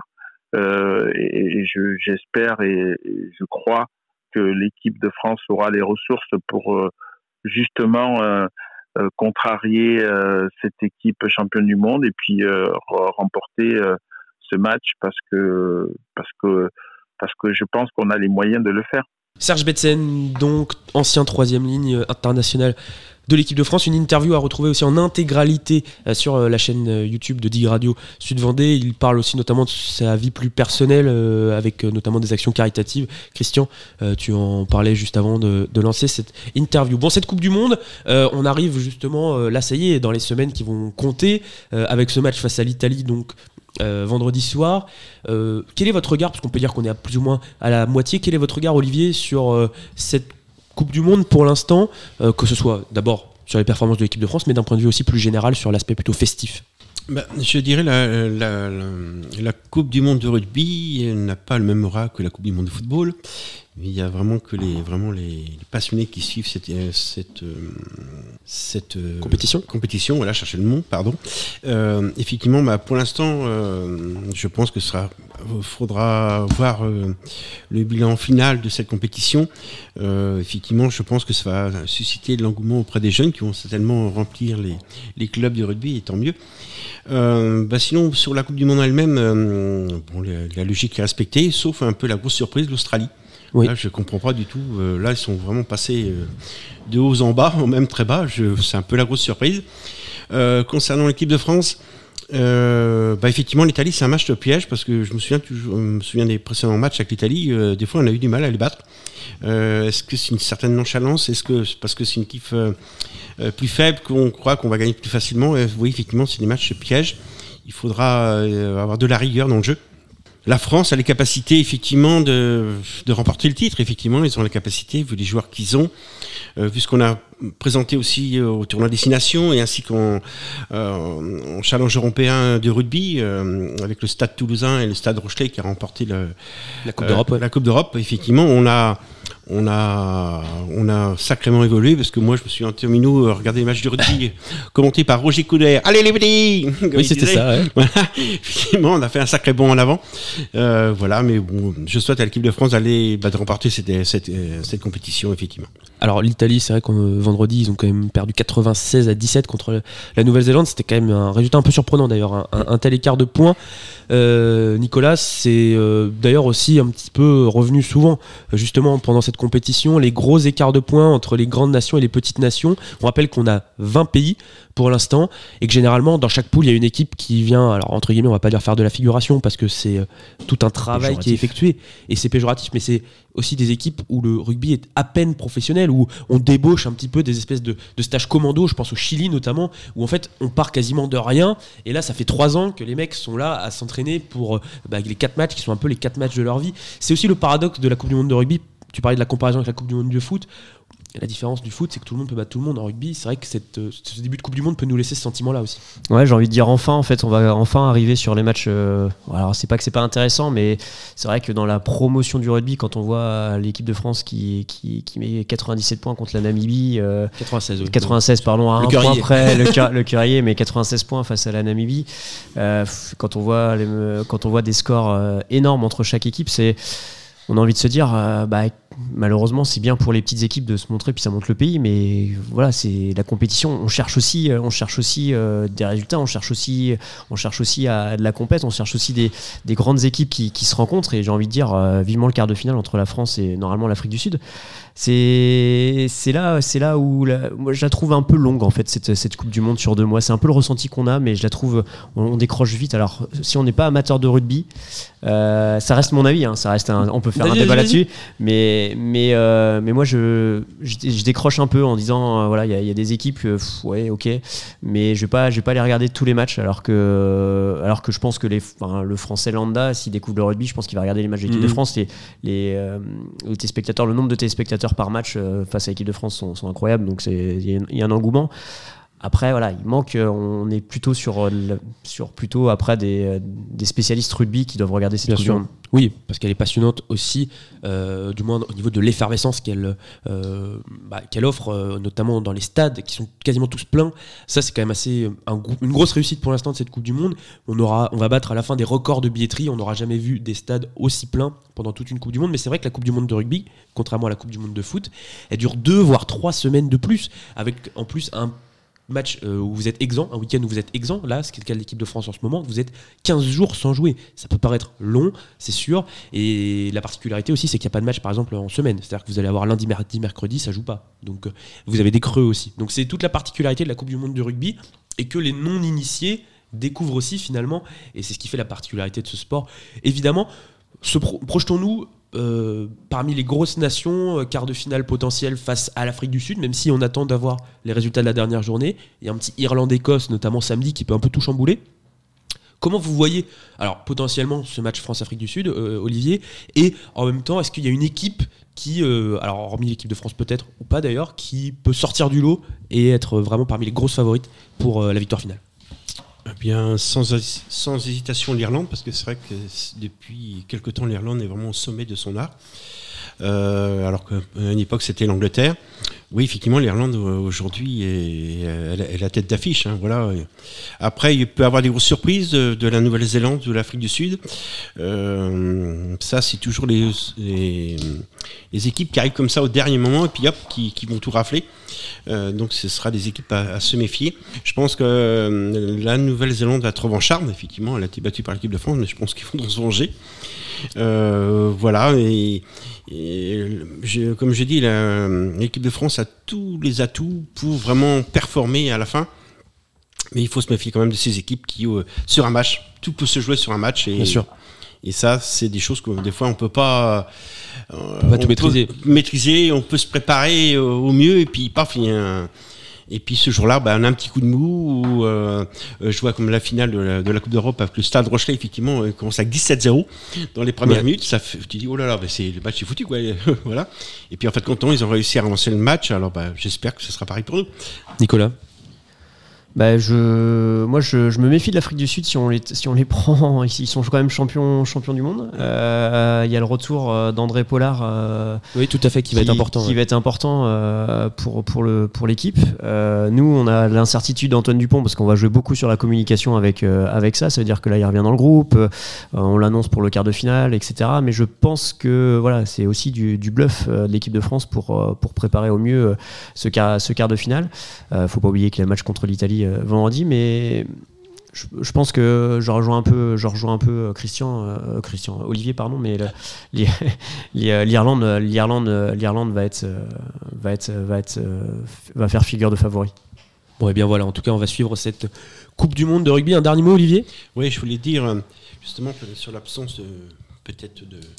Et j'espère et je crois que l'équipe de France aura les ressources pour justement contrarier cette équipe championne du monde et puis remporter ce match parce que je pense qu'on a les moyens de le faire. Serge Betsen, donc ancien 3e ligne international de l'équipe de France, une interview à retrouver aussi en intégralité sur la chaîne YouTube de Dig Radio Sud Vendée. Il parle aussi notamment de sa vie plus personnelle avec notamment des actions caritatives. Christian, tu en parlais juste avant de lancer cette interview. Bon, cette Coupe du Monde, on arrive justement, là ça y est, dans les semaines qui vont compter, avec ce match face à l'Italie, donc vendredi soir. Quel est votre regard, parce qu'on peut dire qu'on est à plus ou moins à la moitié, quel est votre regard, Olivier, sur cette Coupe du Monde pour l'instant, que ce soit d'abord sur les performances de l'équipe de France, mais d'un point de vue aussi plus général sur l'aspect plutôt festif? Je dirais la Coupe du Monde de rugby n'a pas le même aura que la Coupe du Monde de football. Il y a vraiment que les passionnés qui suivent cette compétition. Voilà, chercher le mot, pardon. Effectivement, pour l'instant, je pense que faudra voir le bilan final de cette compétition. Effectivement, je pense que ça va susciter de l'engouement auprès des jeunes qui vont certainement remplir les clubs de rugby, et tant mieux. Sinon, sur la Coupe du Monde elle-même, la logique est respectée, sauf un peu la grosse surprise, l'Australie. Oui. Là, je ne comprends pas du tout. Là, ils sont vraiment passés de haut en bas, même très bas. C'est un peu la grosse surprise. Concernant l'équipe de France, effectivement, l'Italie, c'est un match de piège parce que je me souviens des précédents matchs avec l'Italie. Des fois, on a eu du mal à les battre. Est-ce que c'est une certaine nonchalance? Est-ce que c'est parce que c'est une équipe plus faible qu'on croit qu'on va gagner plus facilement? Oui, effectivement, c'est des matchs de piège. Il faudra avoir de la rigueur dans le jeu. La France a les capacités effectivement de remporter le titre. Effectivement, ils ont la capacité, vu les joueurs qu'ils ont, vu ce qu'on a présenté aussi au tournoi Destination et ainsi qu'en challenge européen de rugby avec le Stade Toulousain et le Stade Rochelais qui a remporté la Coupe d'Europe. La Coupe d'Europe, effectivement, on a sacrément évolué parce que moi je me suis en terminaux regarder les matchs de rugby commentés par Roger Couder. Allez les petits! Oui, c'était ça. Ouais. Voilà. Effectivement, on a fait un sacré bond en avant. Mais bon, je souhaite à l'équipe de France de remporter cette compétition, effectivement. Alors l'Italie, c'est vrai qu'on vendredi, ils ont quand même perdu 96-17 contre la Nouvelle-Zélande. C'était quand même un résultat un peu surprenant d'ailleurs, un tel écart de points. Nicolas, c'est d'ailleurs aussi un petit peu revenu souvent justement pendant cette compétition, les gros écarts de points entre les grandes nations et les petites nations. On rappelle qu'on a 20 pays pour l'instant et que généralement dans chaque poule il y a une équipe qui vient, alors entre guillemets on va pas dire faire de la figuration parce que c'est tout un travail qui est effectué et c'est péjoratif, mais c'est aussi des équipes où le rugby est à peine professionnel, où on débauche un petit peu des espèces de stages commando. Je pense au Chili notamment, où en fait on part quasiment de rien et là ça fait 3 ans que les mecs sont là à s'entraîner pour les 4 matchs qui sont un peu les 4 matchs de leur vie. C'est aussi le paradoxe de la Coupe du Monde de rugby. Tu parlais de la comparaison avec la Coupe du Monde de foot. la différence du foot, c'est que tout le monde peut battre tout le monde. En rugby, c'est vrai que ce début de Coupe du Monde peut nous laisser ce sentiment-là aussi. Ouais, j'ai envie de dire on va enfin arriver sur les matchs. Alors c'est pas que c'est pas intéressant, mais c'est vrai que dans la promotion du rugby, quand on voit l'équipe de France qui met 97 points contre la Namibie, 96 pardon, à un point près, le Currier met 96 points face à la Namibie. Quand on voit des scores énormes entre chaque équipe, on a envie de se dire, malheureusement, c'est bien pour les petites équipes de se montrer, puis ça montre le pays, mais voilà, c'est la compétition. On cherche aussi des résultats, on cherche aussi à de la compète, on cherche aussi des grandes équipes qui se rencontrent. Et j'ai envie de dire, vivement le quart de finale entre la France et normalement l'Afrique du Sud. C'est là où moi je la trouve un peu longue en fait cette Coupe du Monde sur 2 mois. C'est un peu le ressenti qu'on a, mais je la trouve on décroche vite. Alors si on n'est pas amateur de rugby, ça reste mon avis, hein, on peut faire un débat là-dessus, mais moi je décroche un peu en disant voilà, il y a des équipes ouais, ok, mais je vais pas les regarder tous les matchs, alors que je pense que le Français lambda, s'il découvre le rugby, je pense qu'il va regarder les matchs de l'équipe de France. Les téléspectateurs, le nombre de téléspectateurs par match face à l'équipe de France sont incroyables, donc il y a un engouement. Après voilà, il manque, on est plutôt sur après des spécialistes rugby qui doivent regarder cette Coupe du Monde. Oui, parce qu'elle est passionnante aussi, du moins au niveau de l'effervescence qu'elle offre, notamment dans les stades qui sont quasiment tous pleins. Ça, c'est quand même une grosse réussite pour l'instant de cette Coupe du Monde. On va battre à la fin des records de billetterie. On n'aura jamais vu des stades aussi pleins pendant toute une Coupe du Monde. Mais c'est vrai que la Coupe du Monde de rugby, contrairement à la Coupe du Monde de foot, elle dure 2 voire 3 semaines de plus, avec en plus un match où vous êtes exempt, un week-end où vous êtes exempt, là, ce qui est le cas de l'équipe de France en ce moment, vous êtes 15 jours sans jouer. Ça peut paraître long, c'est sûr, et la particularité aussi, c'est qu'il n'y a pas de match, par exemple, en semaine. C'est-à-dire que vous allez avoir lundi, mardi, mercredi, ça joue pas. Donc, vous avez des creux aussi. Donc, c'est toute la particularité de la Coupe du Monde de rugby, et que les non-initiés découvrent aussi, finalement, et c'est ce qui fait la particularité de ce sport. Évidemment, projetons-nous parmi les grosses nations, quart de finale potentiel face à l'Afrique du Sud, même si on attend d'avoir les résultats de la dernière journée. Il y a un petit Irlande-Écosse, notamment samedi, qui peut un peu tout chambouler. Comment vous voyez, alors potentiellement, ce match France-Afrique du Sud, Olivier, et en même temps, est-ce qu'il y a une équipe qui, alors hormis l'équipe de France peut-être, ou pas d'ailleurs, qui peut sortir du lot et être vraiment parmi les grosses favorites pour la victoire finale ? Eh bien, sans hésitation, l'Irlande, parce que c'est vrai que depuis quelque temps, l'Irlande est vraiment au sommet de son art. Alors qu'à une époque, c'était l'Angleterre. Oui, effectivement, l'Irlande, aujourd'hui, est la tête d'affiche. Hein, voilà. Après, il peut y avoir des grosses surprises de la Nouvelle-Zélande, de l'Afrique du Sud. Ça, c'est toujours les équipes qui arrivent comme ça au dernier moment et puis hop, qui vont tout rafler. Donc ce sera des équipes à se méfier. Je pense que la Nouvelle-Zélande va être revancharde. Effectivement, elle a été battue par l'équipe de France, mais je pense qu'ils vont se venger. Voilà, comme je dis, l'équipe de France a tous les atouts pour vraiment performer à la fin. Mais il faut se méfier quand même de ces équipes qui, sur un match, tout peut se jouer sur un match. Bien sûr. Et ça, c'est des choses que des fois on peut pas tout maîtriser. On peut se préparer au mieux et puis paf, et puis ce jour-là, on a un petit coup de mou. Je vois comme la finale de la Coupe d'Europe avec le Stade Rochelais, effectivement, commence avec 17-0 dans les premières minutes. Tu dis, oh là là, le match est foutu, quoi. Voilà. Et puis en fait, content, ils ont réussi à relancer le match. Alors j'espère que ce sera pareil pour nous. Nicolas ? Je me méfie de l'Afrique du Sud si on les prend. Ils sont quand même champions du monde. Il y a le retour d'André Pollard. Oui, tout à fait, qui va être important. Qui va être important pour l'équipe. Nous, on a l'incertitude d'Antoine Dupont parce qu'on va jouer beaucoup sur la communication avec ça. Ça veut dire que là, il revient dans le groupe. On l'annonce pour le quart de finale, etc. Mais je pense que voilà, c'est aussi du bluff de l'équipe de France pour préparer au mieux ce quart de finale. Faut pas oublier qu'il y a le match contre l'Italie vendredi, mais je pense que je rejoins un peu Olivier, pardon, mais l'Irlande va faire figure de favori. Bon, et bien voilà, en tout cas, on va suivre cette Coupe du Monde de rugby. Un dernier mot, Olivier ? Oui, je voulais dire justement sur l'absence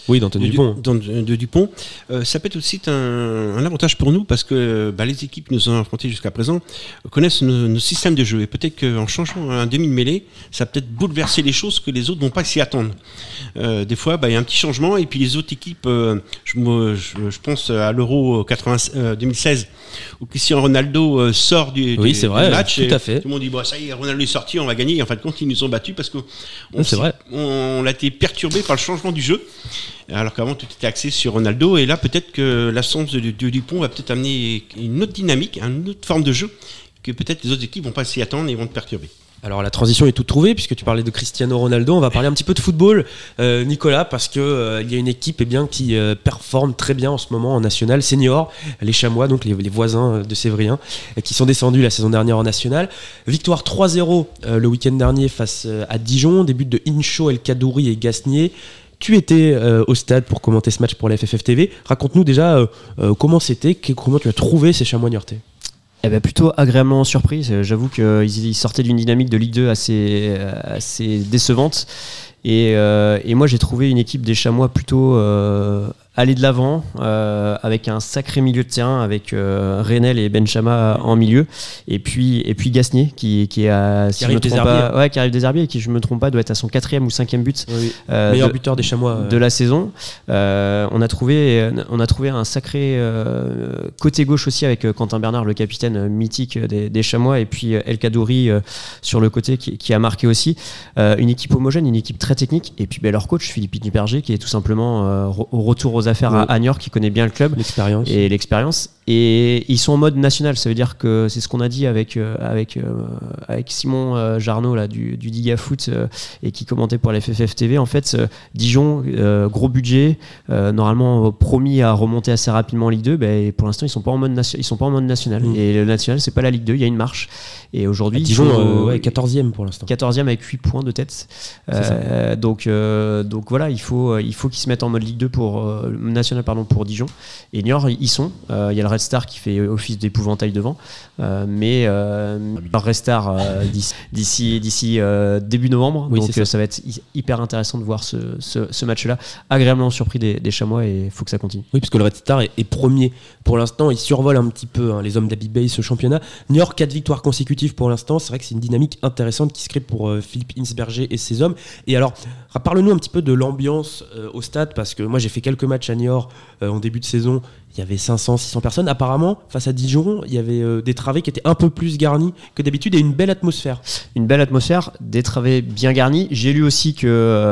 Oui, d'Anthony Dupont. De Dupont. Ça peut être aussi un avantage pour nous parce que les équipes qui nous ont affrontés jusqu'à présent connaissent nos systèmes de jeu. Et peut-être qu'en changeant un demi de mêlée, ça va peut-être bouleverser les choses que les autres vont pas s'y attendre. Des fois, il y a un petit changement et puis les autres équipes, je pense à l'Euro 2016 où Cristiano Ronaldo sort du match. Tout à fait. Tout le monde dit ça y est, Ronaldo est sorti, on va gagner. Et en fin de compte, ils nous ont battus parce que on a été perturbé par le changement du jeu. Alors qu'avant tout était axé sur Ronaldo, et là peut-être que l'absence de Dupont va peut-être amener une autre dynamique, une autre forme de jeu que peut-être les autres équipes vont pas s'y attendre et vont te perturber. Alors la transition est toute trouvée puisque tu parlais de Cristiano Ronaldo, on va parler un petit peu de football, Nicolas, parce que il y a une équipe qui performe très bien en ce moment en national senior, les Chamois, donc les voisins de Sévrien, qui sont descendus la saison dernière en national. Victoire 3-0 le week-end dernier face à Dijon, des buts de Incho, El Kadouri et Gasnier. Tu étais au stade pour commenter ce match pour la FFF TV. Raconte-nous déjà comment c'était, comment tu as trouvé ces Chamois niortais. Plutôt agréablement surpris. J'avoue qu'ils sortaient d'une dynamique de Ligue 2 assez décevante. Et moi, j'ai trouvé une équipe des Chamois plutôt aller de l'avant, avec un sacré milieu de terrain, avec Renel et Benchama en milieu. Et puis Gasnier, qui arrive des Herbiers, et qui, je me trompe pas, doit être à son 4e ou 5e but. Oui. Meilleur buteur des Chamois. De la saison. On a trouvé un sacré côté gauche aussi avec Quentin Bernard, le capitaine mythique des Chamois, et puis El Kadouri sur le côté qui a marqué aussi. Une équipe homogène, une équipe très technique, et puis leur coach Philippe Duperger qui est tout simplement au retour aux affaires à Niort, qui connaît bien le club, l'expérience, et ils sont en mode national. Ça veut dire que c'est ce qu'on a dit avec Simon Jarnot là, du Diga Foot, et qui commentait pour la FFF TV. En fait, Dijon, gros budget, normalement promis à remonter assez rapidement en Ligue 2, et pour l'instant ils sont pas en mode national. Et le national, c'est pas la Ligue 2, il y a une marche. Et aujourd'hui, Dijon 14e pour l'instant. 14e avec 8 points de tête. Donc voilà, il faut qu'ils se mettent en mode Ligue 2 national pour Dijon. Et Niort, ils sont. Il y a le Red Star qui fait office d'épouvantail devant, mais Red Star d'ici début novembre. Oui, donc ça va être hyper intéressant de voir ce match-là. Agréablement surpris des Chamois, et il faut que ça continue. Oui, parce que le Red Star est premier pour l'instant. Il survole un petit peu les hommes d'Abbey Bay, ce championnat. Niort, 4 victoires consécutives pour l'instant. C'est vrai que c'est une dynamique intéressante qui se crée pour Philippe Hinsberger et ses hommes. Et alors, parle-nous un petit peu de l'ambiance au stade, parce que moi j'ai fait quelques matchs à Niort en début de saison. Il y avait 500-600 personnes. Apparemment, face à Dijon, il y avait des travées qui étaient un peu plus garnies que d'habitude, et une belle atmosphère. Une belle atmosphère, des travées bien garnies. J'ai lu aussi qu'il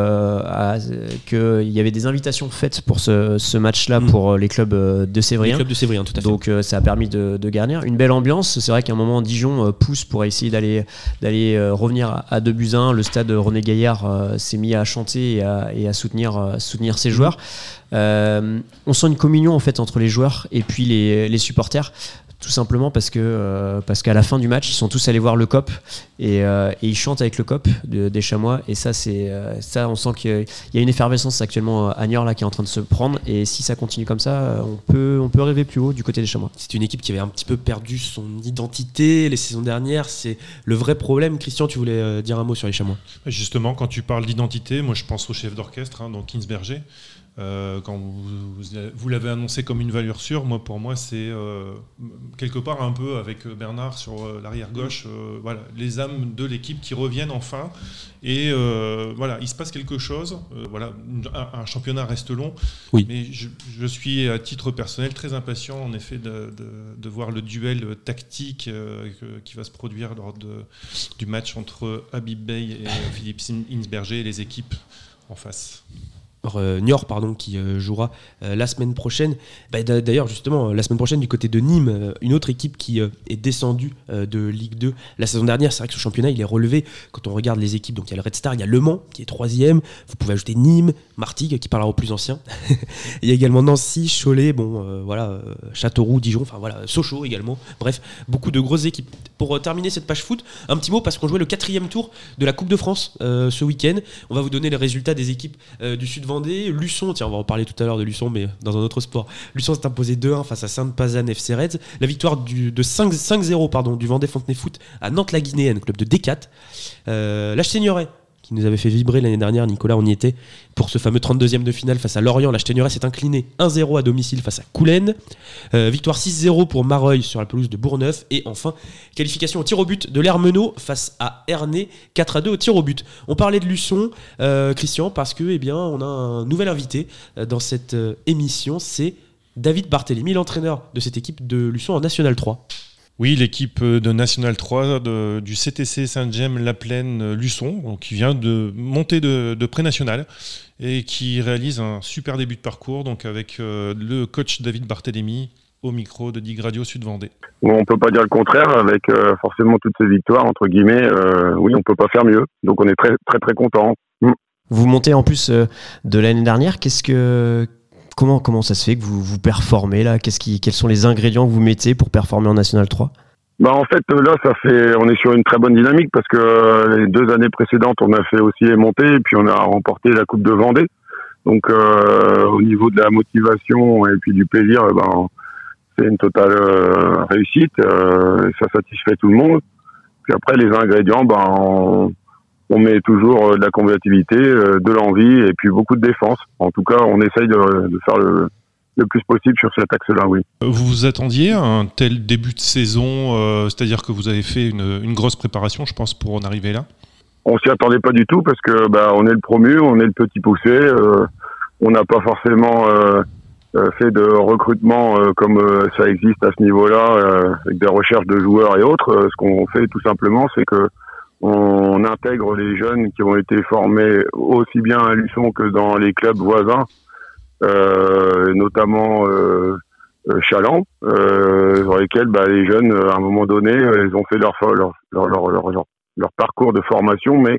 y avait des invitations faites pour ce match-là pour les clubs de Sévrien. Les clubs de Sévrien, tout à fait. Donc ça a permis de garnir. Une belle ambiance. C'est vrai qu'à un moment, Dijon pousse pour essayer d'aller revenir à 2-1. Le stade René Gaillard s'est mis à chanter et à soutenir ses joueurs. On sent une communion en fait entre les joueurs et puis les supporters, tout simplement parce qu'à la fin du match ils sont tous allés voir le COP et ils chantent avec le COP des Chamois, et ça on sent qu'il y a une effervescence actuellement à Niort là qui est en train de se prendre, et si ça continue comme ça, on peut rêver plus haut du côté des Chamois. C'est une équipe qui avait un petit peu perdu son identité les saisons dernières, c'est le vrai problème. Christian, tu voulais dire un mot sur les Chamois? Justement, quand tu parles d'identité, moi je pense au chef d'orchestre, donc Hinsberger. Quand vous l'avez annoncé comme une valeur sûre, pour moi c'est quelque part un peu avec Bernard sur l'arrière gauche, les âmes de l'équipe qui reviennent enfin, et il se passe quelque chose. Un championnat reste long, mais je suis à titre personnel très impatient en effet de voir le duel tactique qui va se produire lors du match entre Habib Bey et Philippe Hinsberger et les équipes en face. Niort qui jouera la semaine prochaine. D'ailleurs justement la semaine prochaine du côté de Nîmes, une autre équipe qui est descendue de Ligue 2 la saison dernière. C'est vrai que ce championnat il est relevé quand on regarde les équipes. Donc il y a le Red Star, il y a Le Mans qui est 3e, vous pouvez ajouter Nîmes, Martigues qui parlera aux plus anciens. Il y a également Nancy, Cholet, Châteauroux, Dijon, Sochaux également. Bref, beaucoup de grosses équipes. Pour terminer cette page foot, un petit mot parce qu'on jouait le 4e tour de la Coupe de France ce week-end. On va vous donner les résultats des équipes du Sud-Vendée. Luçon, on va en parler tout à l'heure de Luçon, mais dans un autre sport. Luçon s'est imposé 2-1 face à Sainte-Pazanne FC Reds. La victoire de 5-0 du Vendée Fontenay Foot à Nantes-la-Guinéenne, club de D4. L'HC Niortais qui nous avait fait vibrer l'année dernière. Nicolas, on y était pour ce fameux 32e de finale face à Lorient. La Chêtaigneraie s'est inclinée 1-0 à domicile face à Coulennes. Victoire 6-0 pour Mareuil sur la pelouse de Bourgneuf. Et enfin, qualification au tir au but de l'Ermenau face à Ernée, 4-2 au tir au but. On parlait de Luçon, Christian, parce que on a un nouvel invité dans cette émission. C'est David Barthélémy, l'entraîneur de cette équipe de Luçon en National 3. Oui, l'équipe de National 3 du CTC Saint-Gemme-La-Plaine-Luçon, qui vient de monter de pré-national et qui réalise un super début de parcours, donc avec le coach David Barthélémy au micro de Dig Radio Sud-Vendée. On ne peut pas dire le contraire, avec forcément toutes ces victoires, entre guillemets, oui, on ne peut pas faire mieux. Donc on est très très très contents. Vous montez en plus de l'année dernière, Comment ça se fait que vous performez là ? Quels sont les ingrédients que vous mettez pour performer en National 3 ? En fait, là, on est sur une très bonne dynamique parce que les 2 années précédentes, on a fait aussi les montées et puis on a remporté la Coupe de Vendée. Donc, au niveau de la motivation et puis du plaisir, c'est une totale réussite. Ça satisfait tout le monde. Puis après, les ingrédients, on met toujours de la combativité, de l'envie et puis beaucoup de défense. En tout cas, on essaye de faire le plus possible sur cet axe-là, oui. Vous vous attendiez à un tel début de saison, c'est-à-dire que vous avez fait une grosse préparation, je pense, pour en arriver là ? On s'y attendait pas du tout parce que on est le promu, on est le petit poussé. On n'a pas forcément fait de recrutement comme ça existe à ce niveau-là, avec des recherches de joueurs et autres. Ce qu'on fait tout simplement, c'est que on intègre les jeunes qui ont été formés aussi bien à Luçon que dans les clubs voisins, notamment Chaland, dans lesquels les jeunes, à un moment donné, ils ont fait leur parcours de formation, mais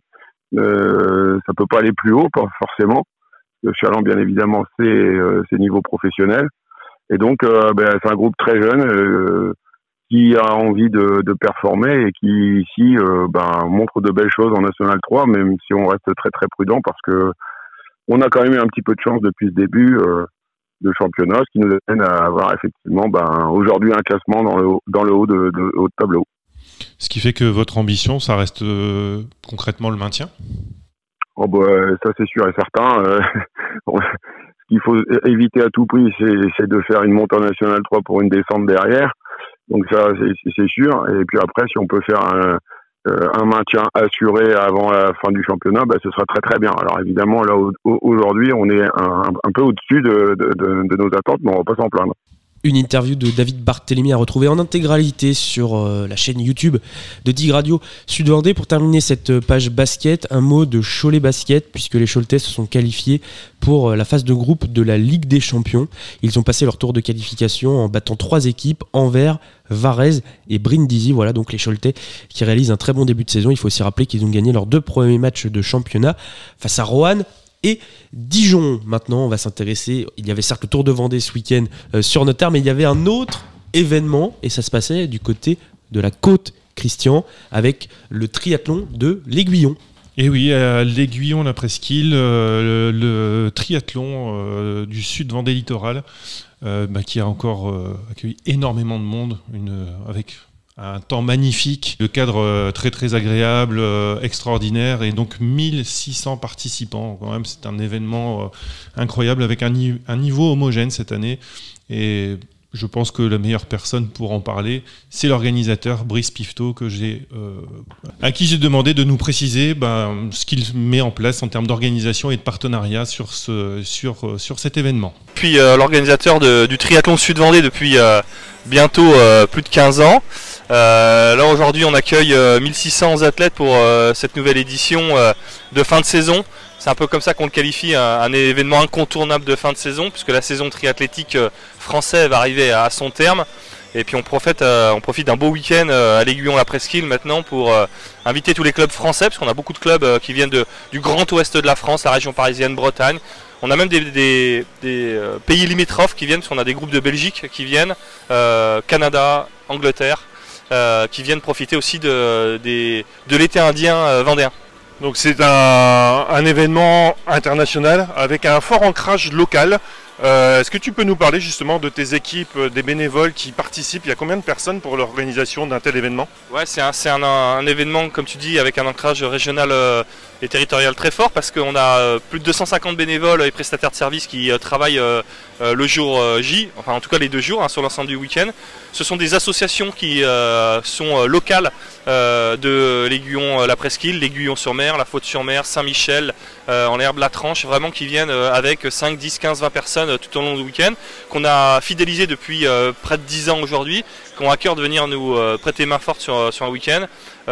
ça peut pas aller plus haut, pas forcément. Le Chaland, bien évidemment, c'est niveau professionnel. Et donc, c'est un groupe très jeune qui a envie de performer et qui ici montre de belles choses en National 3, même si on reste très très prudent parce que on a quand même eu un petit peu de chance depuis ce début de championnat, ce qui nous amène à avoir effectivement aujourd'hui un classement dans le haut de tableau. Ce qui fait que votre ambition, ça reste concrètement le maintien ? Ça c'est sûr et certain. Ce qu'il faut éviter à tout prix, c'est de faire une montée en National 3 pour une descente derrière. Donc ça, c'est sûr. Et puis après, si on peut faire un maintien assuré avant la fin du championnat, ce sera très très bien. Alors évidemment, là aujourd'hui, on est un peu au-dessus de nos attentes, mais on va pas s'en plaindre. Une interview de David Barthélémy à retrouver en intégralité sur la chaîne YouTube de Dig Radio Sud-Vendée. Pour terminer cette page basket, un mot de Cholet Basket, puisque les Choletais se sont qualifiés pour la phase de groupe de la Ligue des Champions. Ils ont passé leur tour de qualification en battant 3 équipes, Anvers, Varèse et Brindisi. Voilà donc les Choletais qui réalisent un très bon début de saison. Il faut aussi rappeler qu'ils ont gagné leurs 2 premiers matchs de championnat face à Roanne et Dijon. Maintenant, on va s'intéresser. Il y avait certes le Tour de Vendée ce week-end sur notre terre, mais il y avait un autre événement et ça se passait du côté de la côte, Christian, avec le triathlon de l'Aiguillon. Et oui, à l'Aiguillon, la presqu'île, le triathlon du Sud-Vendée littoral, qui a encore accueilli énormément de monde, avec un temps magnifique, le cadre très très agréable, extraordinaire, et donc 1600 participants. Quand même, c'est un événement incroyable avec un niveau homogène cette année. Et je pense que la meilleure personne pour en parler, c'est l'organisateur Brice Pifto, à qui j'ai demandé de nous préciser ce qu'il met en place en termes d'organisation et de partenariat sur cet événement. Puis l'organisateur du triathlon Sud-Vendée depuis bientôt plus de 15 ans. Là aujourd'hui on accueille 1600 athlètes pour cette nouvelle édition de fin de saison. C'est un peu comme ça qu'on le qualifie, un événement incontournable de fin de saison, puisque la saison triathlétique française va arriver à son terme. Et puis on profite d'un beau week-end à l'Aiguillon la Presqu'île maintenant pour inviter tous les clubs français, parce qu'on a beaucoup de clubs qui viennent du grand ouest de la France, la région parisienne, Bretagne. On a même des pays limitrophes qui viennent, parce qu'on a des groupes de Belgique qui viennent, Canada, Angleterre, qui viennent profiter aussi de l'été indien vendéen. Donc c'est un événement international avec un fort ancrage local. Est-ce que tu peux nous parler justement de tes équipes, des bénévoles qui participent? Il y a combien de personnes pour l'organisation d'un tel événement? Ouais, c'est un événement, comme tu dis, avec un ancrage régional et territorial très fort, parce qu'on a plus de 250 bénévoles et prestataires de services qui travaillent le jour J, enfin en tout cas les 2 jours, sur l'ensemble du week-end. Ce sont des associations qui sont locales de l'Aiguillon, la Presqu'île, l'Aiguillon-sur-Mer, la Faute-sur-Mer, Saint-Michel, en l'herbe, la Tranche, vraiment qui viennent avec 5, 10, 15, 20 personnes tout au long du week-end, qu'on a fidélisé depuis près de 10 ans aujourd'hui, qui ont à cœur de venir nous prêter main forte sur un week-end.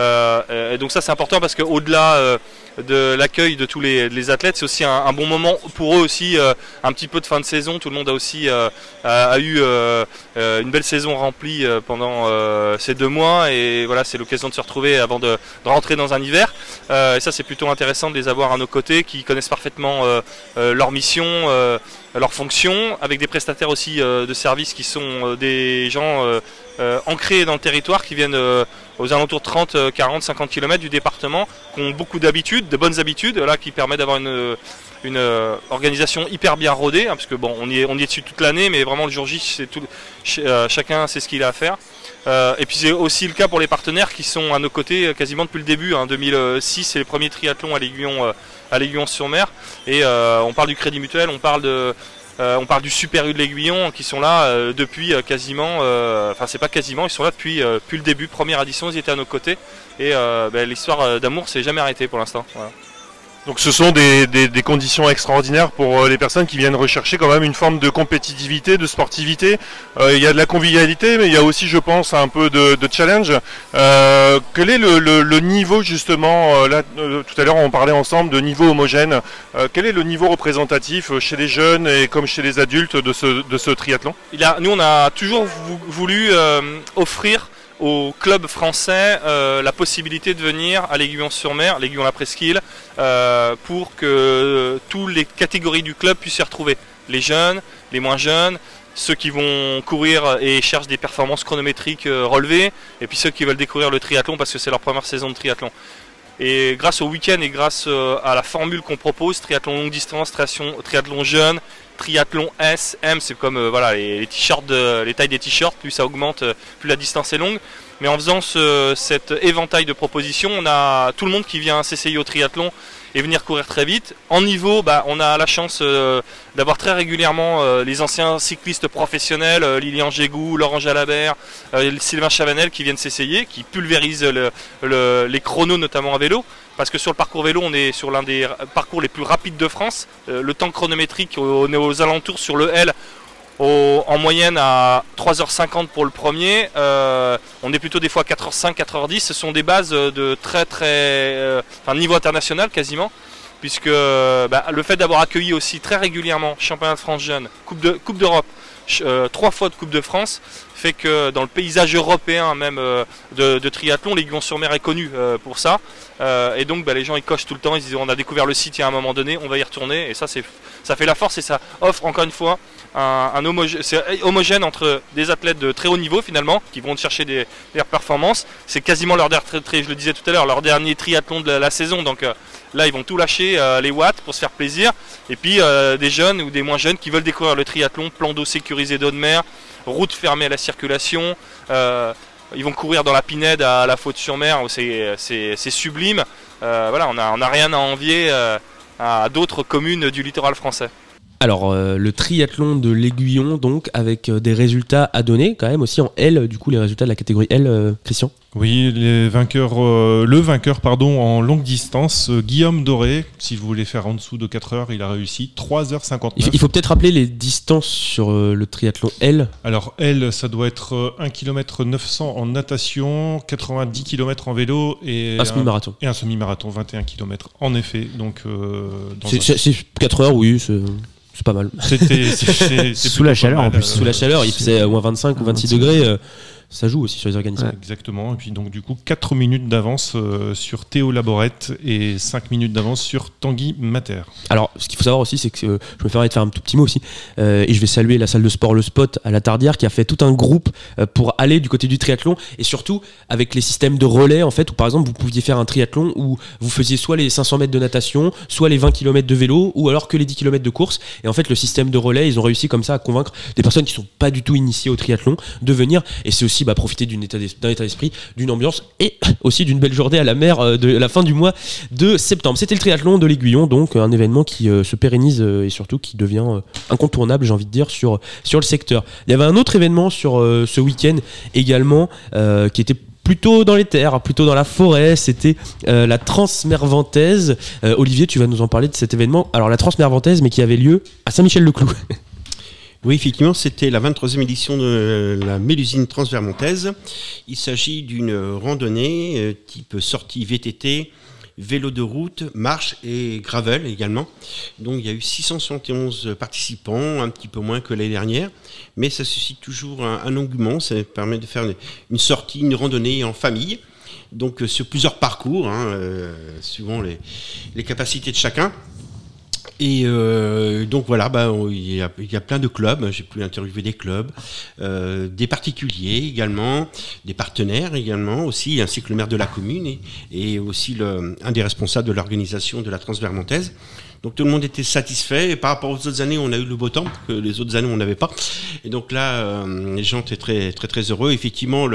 Et donc ça c'est important parce qu'au-delà de l'accueil de tous les athlètes, c'est aussi un bon moment pour eux aussi, un petit peu de fin de saison. Tout le monde a aussi a eu une belle saison remplie pendant ces 2 mois, et voilà, c'est l'occasion de se retrouver avant de rentrer dans un hiver. Et ça c'est plutôt intéressant de les avoir à nos côtés, qui connaissent parfaitement leur mission, leur fonction, avec des prestataires aussi de services qui sont des gens ancrés dans le territoire, qui viennent aux alentours de 30, 40, 50 km du département, qui ont beaucoup d'habitudes, de bonnes habitudes, là, qui permettent d'avoir une organisation hyper bien rodée, parce que bon, on y est dessus toute l'année, mais vraiment le jour J, c'est tout, chacun sait ce qu'il a à faire. Et puis c'est aussi le cas pour les partenaires qui sont à nos côtés quasiment depuis le début. 2006, c'est les premiers triathlons à l'Aiguillon-sur-Mer, et on parle du Crédit Mutuel, on parle du Super U de l'Aiguillon, qui sont là depuis quasiment, enfin c'est pas quasiment, ils sont là depuis le début, première édition, ils étaient à nos côtés, et l'histoire d'amour s'est jamais arrêtée pour l'instant. Voilà. Donc ce sont des conditions extraordinaires pour les personnes qui viennent rechercher quand même une forme de compétitivité, de sportivité. Il y a de la convivialité, mais il y a aussi, je pense, un peu de challenge. Quel est le niveau justement, là tout à l'heure on parlait ensemble de niveau homogène, quel est le niveau représentatif chez les jeunes et comme chez les adultes de ce triathlon? Nous on a toujours voulu offrir au club français la possibilité de venir à l'Aiguillon-sur-Mer, l'Aiguillon-la Presqu'île, pour que toutes les catégories du club puissent s'y retrouver. Les jeunes, les moins jeunes, ceux qui vont courir et cherchent des performances chronométriques relevées, et puis ceux qui veulent découvrir le triathlon parce que c'est leur première saison de triathlon. Et grâce au week-end et grâce à la formule qu'on propose, triathlon longue distance, triathlon jeune, triathlon S, M, c'est comme les t-shirts, les tailles des t-shirts, plus ça augmente, plus la distance est longue. Mais en faisant cet éventail de propositions, on a tout le monde qui vient s'essayer au triathlon et venir courir très vite. En niveau, on a la chance d'avoir très régulièrement les anciens cyclistes professionnels, Lilian Gégou, Laurent Jalabert, Sylvain Chavanel, qui viennent s'essayer, qui pulvérisent les chronos, notamment à vélo. Parce que sur le parcours vélo, on est sur l'un des parcours les plus rapides de France. Le temps chronométrique, on est aux alentours sur le L, en moyenne à 3h50 pour le premier. On est plutôt des fois à 4h05, 4h10. Ce sont des bases de niveau international quasiment. Puisque le fait d'avoir accueilli aussi très régulièrement Championnat de France Jeunes, Coupe d'Europe, 3 fois de Coupe de France, fait que dans le paysage européen même de triathlon, l'Aiguillon-sur-Mer est connu pour ça. Et donc les gens ils cochent tout le temps, ils disent on a découvert le site il y a un moment donné, on va y retourner. Et ça fait la force, et ça offre encore une fois c'est homogène entre des athlètes de très haut niveau finalement, qui vont chercher des performances. C'est quasiment je le disais tout à l'heure, leur dernier triathlon de la saison. Donc là ils vont tout lâcher, les watts, pour se faire plaisir. Et puis des jeunes ou des moins jeunes qui veulent découvrir le triathlon, plan d'eau sécurisé d'eau de mer, route fermée à la circulation. Ils vont courir dans la Pinède à la Faute-sur-Mer, où c'est sublime. On n'a rien à envier à d'autres communes du littoral français. Alors, le triathlon de l'Aiguillon, donc, avec des résultats à donner, quand même, aussi en L, du coup, les résultats de la catégorie L, Christian. Oui, le vainqueur en longue distance, Guillaume Doré, si vous voulez faire en dessous de 4 heures, il a réussi 3h59. Il faut peut-être rappeler les distances sur le triathlon L. Alors L, ça doit être 1 km 900 en natation, 90 km en vélo et un semi-marathon. Et un semi-marathon, 21 km. En effet, donc... c'est 4 heures, oui, c'est pas mal. C'est sous la chaleur en plus. Sous la chaleur, il faisait moins 25 ou 26 degrés. ça joue aussi sur les organismes. Exactement. Et puis donc du coup 4 minutes d'avance sur Théo Laborette et 5 minutes d'avance sur Tanguy Mater. Alors ce qu'il faut savoir aussi, c'est que je me permets de faire un tout petit mot aussi, et je vais saluer la salle de sport Le Spot à la Tardière qui a fait tout un groupe pour aller du côté du triathlon, et surtout avec les systèmes de relais en fait, où par exemple vous pouviez faire un triathlon où vous faisiez soit les 500 mètres de natation, soit les 20 km de vélo, ou alors que les 10 km de course. Et en fait le système de relais, ils ont réussi comme ça à convaincre des personnes qui sont pas du tout initiées au triathlon de venir, et c'est aussi profiter d'un état d'esprit, d'une ambiance, et aussi d'une belle journée à la mer de la fin du mois de septembre. C'était le triathlon de l'Aiguillon, donc un événement qui se pérennise et surtout qui devient incontournable, j'ai envie de dire, sur le secteur. Il y avait un autre événement sur ce week-end également qui était plutôt dans les terres, plutôt dans la forêt, c'était la Transmervantaise. Olivier, tu vas nous en parler de cet événement. Alors la Transmervantaise, mais qui avait lieu à Saint-Michel-le-Cloux. Oui, effectivement, c'était la 23e édition de la Mélusine Transvermontaise. Il s'agit d'une randonnée type sortie VTT, vélo de route, marche et gravel également. Donc il y a eu 671 participants, un petit peu moins que l'année dernière, mais ça suscite toujours un engouement. Ça permet de faire une sortie, une randonnée en famille, donc sur plusieurs parcours, suivant les capacités de chacun. Et donc voilà, il y a plein de clubs. J'ai pu interviewer des clubs, des particuliers également, des partenaires également aussi, ainsi que le maire de la commune et aussi un des responsables de l'organisation de la Transvermontaise. Donc tout le monde était satisfait, et par rapport aux autres années on a eu le beau temps que les autres années on n'avait pas, et donc là les gens étaient très très très heureux. Effectivement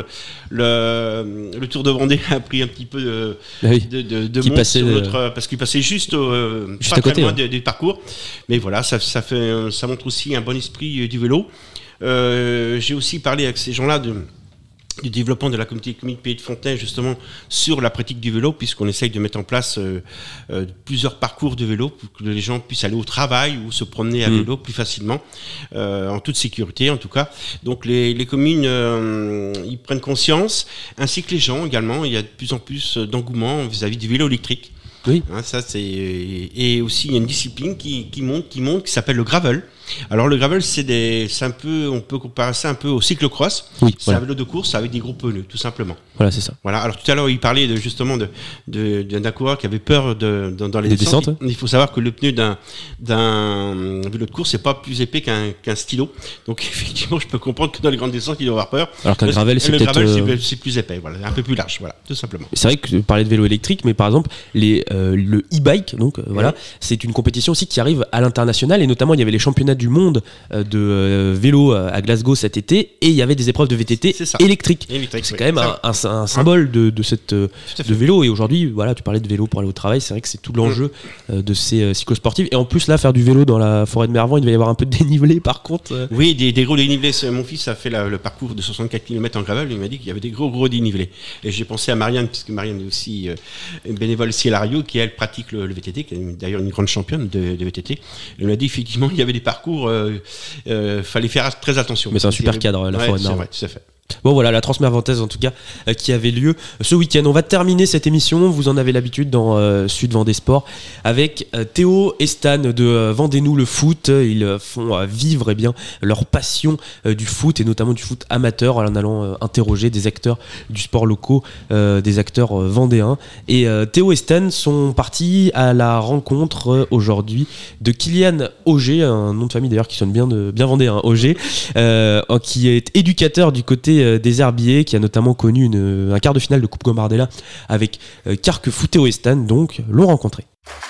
le Tour de Vendée a pris un petit peu de monde sur notre, parce qu'il passait juste pas très loin des parcours, mais voilà, ça montre aussi un bon esprit du vélo. J'ai aussi parlé avec ces gens-là du développement de la communauté économique Pays de Fontenay, justement sur la pratique du vélo, puisqu'on essaye de mettre en place plusieurs parcours de vélo pour que les gens puissent aller au travail ou se promener à vélo plus facilement, en toute sécurité en tout cas. Donc les communes ils prennent conscience, ainsi que les gens également. Il y a de plus en plus d'engouement vis-à-vis du vélo électrique. Oui. Ça et aussi il y a une discipline qui monte, qui s'appelle le gravel. Alors le gravel c'est un peu, on peut comparer ça un peu au cyclocross. Oui, c'est un vélo de course avec des gros pneus, tout simplement. Voilà, c'est ça. Voilà. Alors tout à l'heure il parlait justement d'un coureur qui avait peur dans les descentes. Il faut savoir que le pneu d'un vélo de course c'est pas plus épais qu'un stylo. Donc effectivement je peux comprendre que dans les grandes descentes il doit avoir peur. Alors qu'un gravel c'est peut-être c'est plus épais, voilà, un peu plus large, voilà, tout simplement. C'est vrai que tu parlais de vélo électrique, mais par exemple le e-bike, donc voilà, c'est une compétition aussi qui arrive à l'international, et notamment il y avait les championnats du monde de vélo à Glasgow cet été, et il y avait des épreuves de VTT électriques. C'est quand même un symbole de vélo, et aujourd'hui voilà, tu parlais de vélo pour aller au travail, c'est vrai que c'est tout l'enjeu de ces cyclosportives, et en plus là faire du vélo dans la forêt de Mervan, il devait y avoir un peu de dénivelé par contre. Oui, des gros dénivelés. Mon fils a fait le parcours de 64 km en gravel, il m'a dit qu'il y avait des gros dénivelés, et j'ai pensé à Marianne, puisque Marianne est aussi bénévole ici à La Rio, qui elle pratique le VTT, qui est d'ailleurs une grande championne de VTT. Elle m'a dit effectivement il y avait des parcours, fallait faire très attention. Mais c'est un super cadre, la forêt de Mervan. Ouais, tout à fait. Bon voilà, la Transmervantaise en tout cas qui avait lieu ce week-end. On va terminer cette émission, vous en avez l'habitude dans Sud Vendée Sport, avec Théo et Stan de Vendez-nous le foot. Ils font vivre leur passion du foot, et notamment du foot amateur, en allant interroger des acteurs du sport locaux, des acteurs vendéens. Et Théo et Stan sont partis à la rencontre aujourd'hui de Kylian Auger, un nom de famille d'ailleurs qui sonne bien vendéen, Auger, qui est éducateur du côté des Herbiers, qui a notamment connu un quart de finale de Coupe Gambardella avec Carquefou. Théo et Stan donc l'ont rencontré.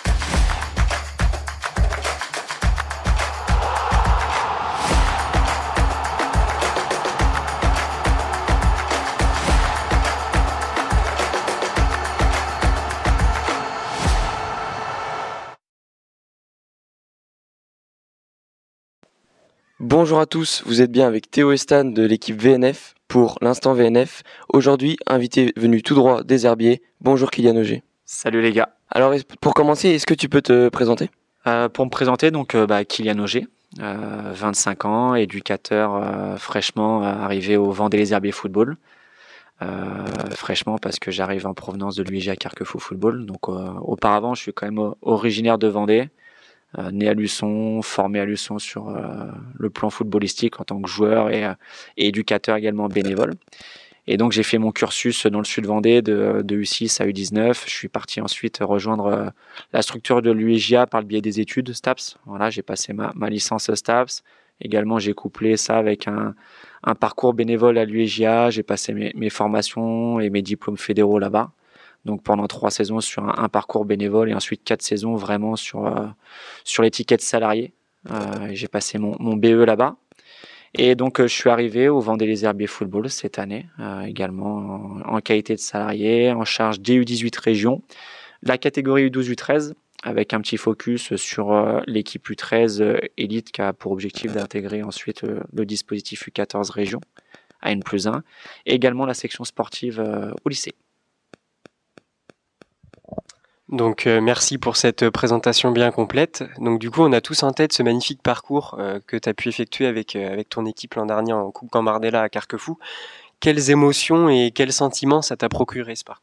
Bonjour à tous, vous êtes bien avec Théo et Stan de l'équipe VNF pour l'instant VNF. Aujourd'hui, invité venu tout droit des Herbiers. Bonjour Kylian Auger. Salut les gars. Alors pour commencer, est-ce que tu peux te présenter ? Pour me présenter, donc Kylian Auger, 25 ans, éducateur fraîchement arrivé au Vendée les Herbiers Football. Fraîchement parce que j'arrive en provenance de l'UIG à Carquefou Football. Donc auparavant, je suis quand même originaire de Vendée. Né à Luçon, formé à Luçon sur le plan footballistique en tant que joueur et éducateur également bénévole. Et donc j'ai fait mon cursus dans le sud Vendée de U6 à U19. Je suis parti ensuite rejoindre la structure de l'UEJA par le biais des études STAPS. Voilà, j'ai passé ma licence STAPS. Également, j'ai couplé ça avec un parcours bénévole à l'UEJA. J'ai passé mes formations et mes diplômes fédéraux là-bas. Donc pendant 3 saisons sur un parcours bénévole et ensuite 4 saisons vraiment sur l'étiquette salarié. J'ai passé mon BE là-bas. Et donc, je suis arrivé au Vendée Les Herbiers Football cette année, également en qualité de salarié, en charge des U18 régions, la catégorie U12, U13, avec un petit focus sur l'équipe U13 élite qui a pour objectif d'intégrer ensuite le dispositif U14 région à N+1, et également la section sportive au lycée. Donc merci pour cette présentation bien complète. Donc du coup, on a tous en tête ce magnifique parcours que tu as pu effectuer avec ton équipe l'an dernier en Coupe Gambardella à Carquefou. Quelles émotions et quels sentiments ça t'a procuré ce parcours ?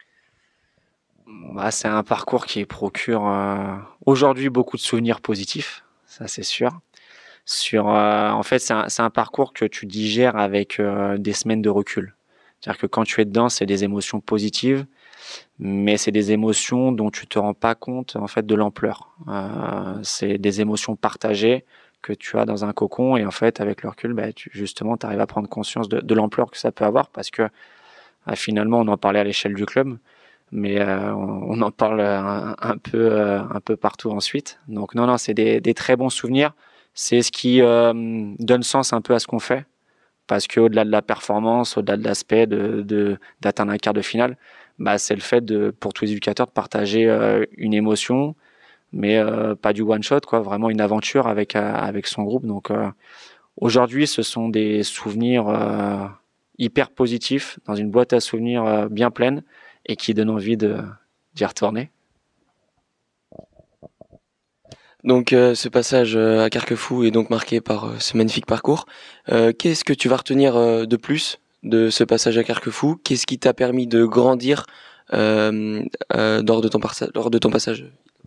C'est un parcours qui procure aujourd'hui beaucoup de souvenirs positifs, ça c'est sûr. En fait, c'est un parcours que tu digères avec des semaines de recul. C'est-à-dire que quand tu es dedans, c'est des émotions positives, mais c'est des émotions dont tu te rends pas compte en fait de l'ampleur. C'est des émotions partagées que tu as dans un cocon, et en fait avec le recul, justement, tu arrives à prendre conscience de l'ampleur que ça peut avoir, parce que finalement on en parlait à l'échelle du club, mais on en parle un peu partout ensuite. Donc non, c'est des très bons souvenirs. C'est ce qui donne sens un peu à ce qu'on fait, parce que au-delà de la performance, au-delà de l'aspect d'atteindre un quart de finale, c'est le fait pour tous les éducateurs de partager une émotion, mais pas du one shot, quoi, vraiment une aventure avec son groupe. Donc aujourd'hui, ce sont des souvenirs hyper positifs dans une boîte à souvenirs bien pleine et qui donnent envie d'y retourner. Donc ce passage à Carquefou est donc marqué par ce magnifique parcours. Qu'est-ce que tu vas retenir de plus de ce passage à Carquefou? Qu'est-ce qui t'a permis de grandir lors de ton passage?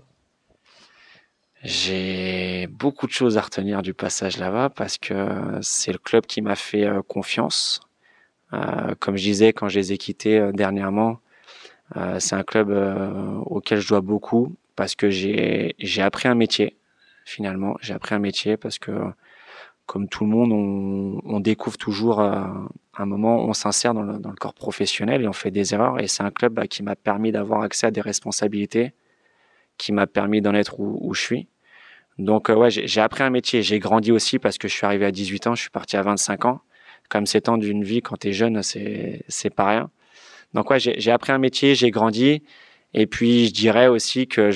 J'ai beaucoup de choses à retenir du passage là-bas, parce que c'est le club qui m'a fait confiance. Comme je disais quand je les ai quittés dernièrement, c'est un club auquel je dois beaucoup, parce que j'ai appris un métier. Finalement, j'ai appris un métier parce que, comme tout le monde, on découvre toujours un moment où on s'insère dans le corps professionnel et on fait des erreurs. Et c'est un club qui m'a permis d'avoir accès à des responsabilités, qui m'a permis d'en être où je suis. Donc j'ai appris un métier. J'ai grandi aussi, parce que je suis arrivé à 18 ans, je suis parti à 25 ans. Comme 7 ans d'une vie quand t'es jeune, c'est pas rien. Donc j'ai appris un métier, j'ai grandi. Et puis je dirais aussi que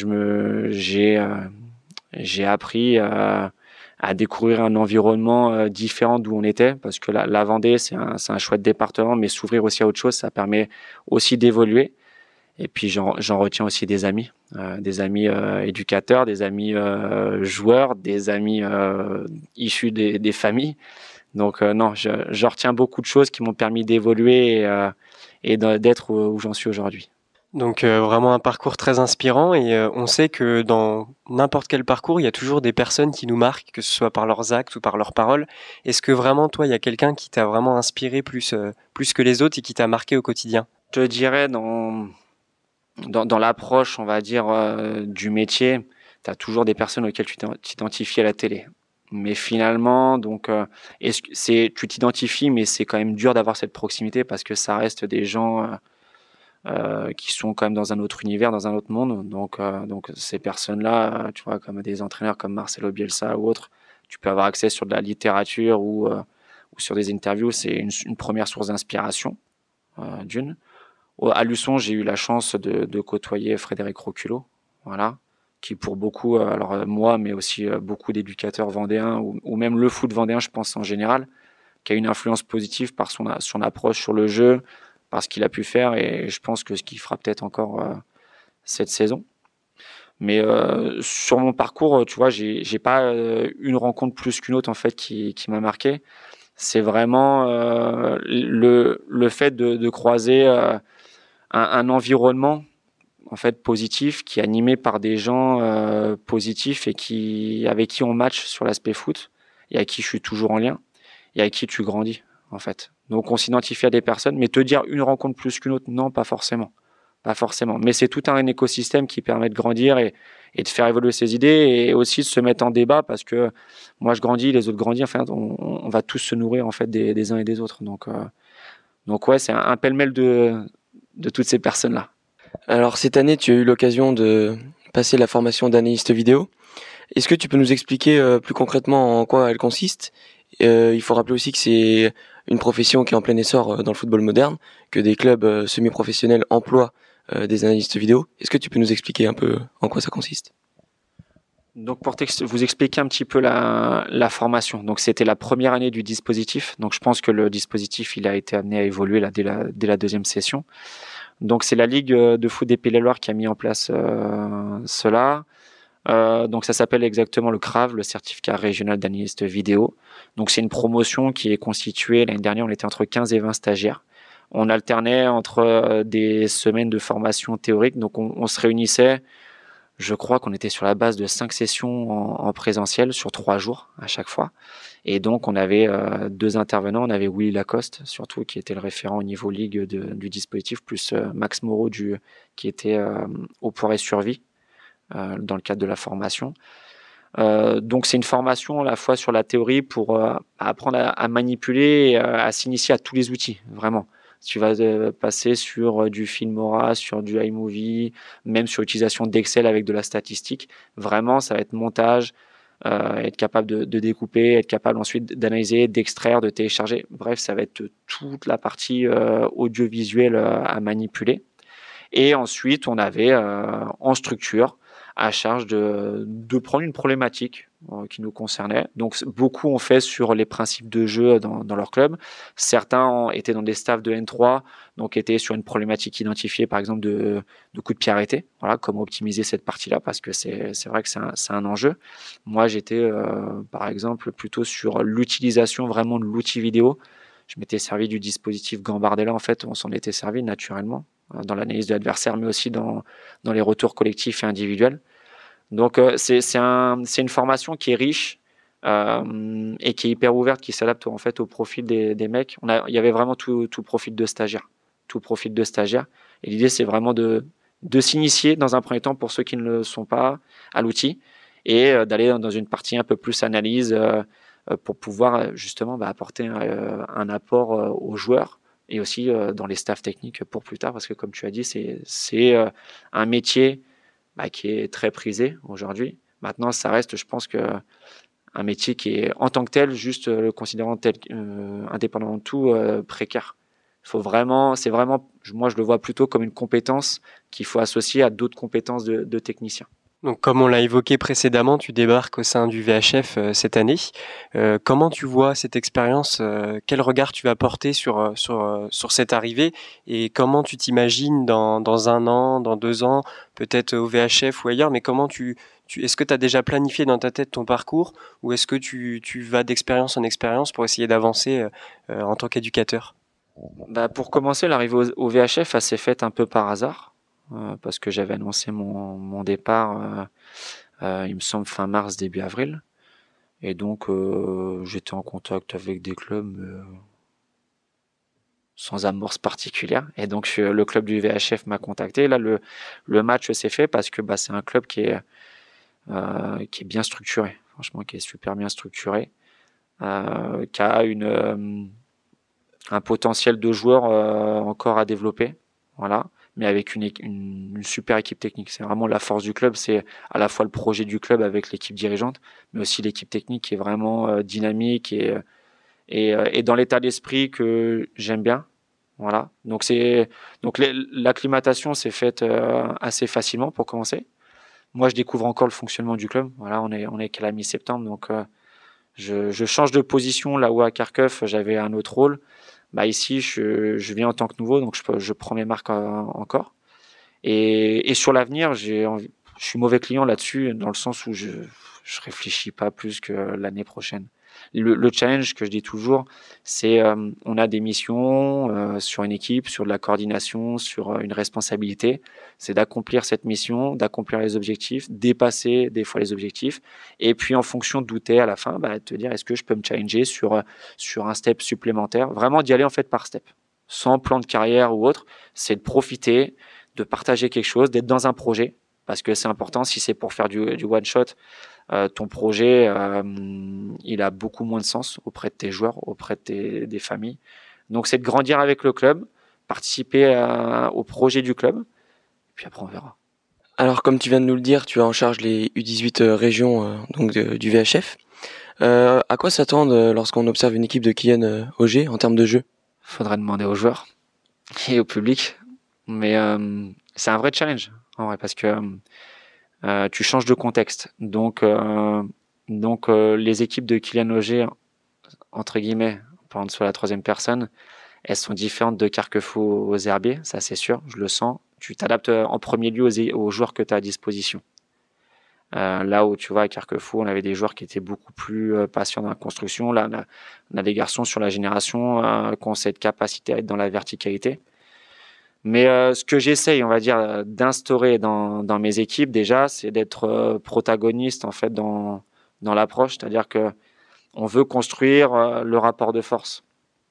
j'ai appris à découvrir un environnement différent d'où on était, parce que la Vendée, c'est un chouette département, mais s'ouvrir aussi à autre chose, ça permet aussi d'évoluer. Et puis j'en retiens aussi des amis éducateurs, des amis joueurs, des amis issus des familles. Donc non, je retiens beaucoup de choses qui m'ont permis d'évoluer et d'être où j'en suis aujourd'hui. Donc vraiment un parcours très inspirant, et on sait que dans n'importe quel parcours, il y a toujours des personnes qui nous marquent, que ce soit par leurs actes ou par leurs paroles. Est-ce que vraiment, toi, il y a quelqu'un qui t'a vraiment inspiré plus que les autres et qui t'a marqué au quotidien? Je dirais dans l'approche, on va dire, du métier, tu as toujours des personnes auxquelles tu t'identifies à la télé. Mais finalement, donc, tu t'identifies, mais c'est quand même dur d'avoir cette proximité, parce que ça reste des gens qui sont quand même dans un autre univers, dans un autre monde. Donc ces personnes-là, tu vois, comme des entraîneurs comme Marcelo Bielsa ou autres, tu peux avoir accès sur de la littérature ou sur des interviews. C'est une première source d'inspiration, d'une. À Luçon, j'ai eu la chance de côtoyer Frédéric Roculot, voilà, qui pour beaucoup, alors moi, mais aussi beaucoup d'éducateurs vendéens, ou même le foot vendéen, je pense en général, qui a une influence positive par son approche sur le jeu, par ce qu'il a pu faire, et je pense que ce qu'il fera peut-être encore cette saison. Mais sur mon parcours, tu vois, j'ai pas une rencontre plus qu'une autre en fait qui m'a marqué. C'est vraiment le fait de croiser un environnement en fait positif, qui est animé par des gens positifs et avec qui on match sur l'aspect foot, et avec qui je suis toujours en lien, et avec qui tu grandis. en fait. Donc on s'identifie à des personnes, mais te dire une rencontre plus qu'une autre, non, pas forcément. Pas forcément. Mais c'est tout un écosystème qui permet de grandir et de faire évoluer ses idées et aussi de se mettre en débat parce que moi je grandis, les autres grandissent. Enfin, on va tous se nourrir en fait des uns et des autres. Donc ouais, c'est un pêle-mêle de toutes ces personnes-là. Alors cette année, tu as eu l'occasion de passer la formation d'analyste vidéo. Est-ce que tu peux nous expliquer plus concrètement en quoi elle consiste ? Il faut rappeler aussi que c'est une profession qui est en plein essor dans le football moderne, que des clubs semi-professionnels emploient des analystes vidéo. Est-ce que tu peux nous expliquer un peu en quoi ça consiste ? Donc pour vous expliquer un petit peu la formation. Donc c'était la première année du dispositif. Donc je pense que le dispositif il a été amené à évoluer dès la deuxième session. Donc c'est la Ligue de foot des Pays-de-la-Loire qui a mis en place cela. Donc ça s'appelle exactement le CRAV, le certificat régional d'analyste vidéo. Donc c'est une promotion qui est constituée, l'année dernière on était entre 15 et 20 stagiaires. On alternait entre des semaines de formation théorique, donc on se réunissait, je crois qu'on était sur la base de 5 sessions en présentiel sur 3 jours à chaque fois. Et donc on avait 2 intervenants, on avait Willy Lacoste surtout qui était le référent au niveau ligue du dispositif, plus Max Moreau qui était au Poiré-sur-Vie dans le cadre de la formation. Donc c'est une formation à la fois sur la théorie pour apprendre à manipuler et à s'initier à tous les outils, vraiment. Tu vas passer sur du Filmora, sur du iMovie, même sur l'utilisation d'Excel avec de la statistique. Vraiment, ça va être montage, être capable de découper, être capable ensuite d'analyser, d'extraire, de télécharger. Bref, ça va être toute la partie audiovisuelle à manipuler. Et ensuite, on avait en structure à charge de prendre une problématique qui nous concernait. Donc beaucoup ont fait sur les principes de jeu dans leur club. Certains étaient dans des staffs de N3, donc étaient sur une problématique identifiée, par exemple de coups de pied arrêtés. Voilà, comment optimiser cette partie-là, parce que c'est vrai que c'est un enjeu. Moi, j'étais par exemple plutôt sur l'utilisation vraiment de l'outil vidéo. Je m'étais servi du dispositif Gambardella, en fait, on s'en était servi naturellement dans l'analyse de l'adversaire, mais aussi dans les retours collectifs et individuels. Donc c'est une formation qui est riche et qui est hyper ouverte, qui s'adapte en fait au profil des mecs. Il y avait vraiment tout profil de stagiaire, Et l'idée c'est vraiment de s'initier dans un premier temps pour ceux qui ne le sont pas à l'outil et d'aller dans une partie un peu plus analyse pour pouvoir justement apporter un apport aux joueurs et aussi dans les staffs techniques pour plus tard, parce que comme tu as dit, c'est un métier qui est très prisé aujourd'hui. Maintenant, ça reste, je pense, un métier qui est en tant que tel, juste le considérant tel, indépendamment de tout, précaire. Moi je le vois plutôt comme une compétence qu'il faut associer à d'autres compétences de technicien. Donc, comme on l'a évoqué précédemment, tu débarques au sein du VHF cette année. Comment tu vois cette expérience ? Quel regard tu vas porter sur cette arrivée ? Et comment tu t'imagines dans 1 an, dans 2 ans, peut-être au VHF ou ailleurs, mais comment est-ce que tu as déjà planifié dans ta tête ton parcours ou est-ce que tu vas d'expérience en expérience pour essayer d'avancer en tant qu'éducateur ? Pour commencer, l'arrivée au VHF, elle s'est faite un peu par hasard. Parce que j'avais annoncé mon départ, il me semble fin mars, début avril. Et donc, j'étais en contact avec des clubs sans amorce particulière. Et donc, le club du VHF m'a contacté. Là, le match s'est fait parce que c'est un club qui est bien structuré. Franchement, qui est super bien structuré. Qui a un potentiel de joueurs encore à développer. Voilà. Mais avec une super équipe technique. C'est vraiment la force du club, c'est à la fois le projet du club avec l'équipe dirigeante, mais aussi l'équipe technique qui est vraiment dynamique et dans l'état d'esprit que j'aime bien. Voilà. Donc l'acclimatation s'est faite assez facilement pour commencer. Moi, je découvre encore le fonctionnement du club. Voilà, on est qu'à la mi-septembre, donc je change de position là où à Kharkov j'avais un autre rôle. Ici, je viens en tant que nouveau, donc je prends mes marques encore. Et sur l'avenir, je suis mauvais client là-dessus, dans le sens où je réfléchis pas plus que l'année prochaine. Le challenge que je dis toujours, c'est on a des missions sur une équipe, sur de la coordination, sur une responsabilité. C'est d'accomplir cette mission, d'accomplir les objectifs, dépasser des fois les objectifs, et puis en fonction d'où t'es à la fin, te dire est-ce que je peux me challenger sur un step supplémentaire. Vraiment d'y aller en fait par step, sans plan de carrière ou autre. C'est de profiter, de partager quelque chose, d'être dans un projet, parce que c'est important. Si c'est pour faire du one shot, ton projet, il a beaucoup moins de sens auprès de tes joueurs, auprès de des familles. Donc, c'est de grandir avec le club, participer au projet du club, et puis après, on verra. Alors, comme tu viens de nous le dire, tu as en charge les U18 régions du VHF. À quoi s'attendre lorsqu'on observe une équipe de Kylian Auger en termes de jeu? Faudrait demander aux joueurs et au public. Mais c'est un vrai challenge, en vrai, parce que tu changes de contexte. Donc les équipes de Kylian Auger, entre guillemets, parlant sur la troisième personne, elles sont différentes de Carquefou aux Herbiers, ça c'est sûr, je le sens. Tu t'adaptes en premier lieu aux joueurs que tu as à disposition. Là où tu vois à Carquefou, on avait des joueurs qui étaient beaucoup plus patients dans la construction. Là, on a des garçons sur la génération qui ont cette capacité à être dans la verticalité. Mais ce que j'essaye, on va dire, d'instaurer dans mes équipes déjà, c'est d'être protagoniste en fait dans l'approche, c'est-à-dire que on veut construire le rapport de force.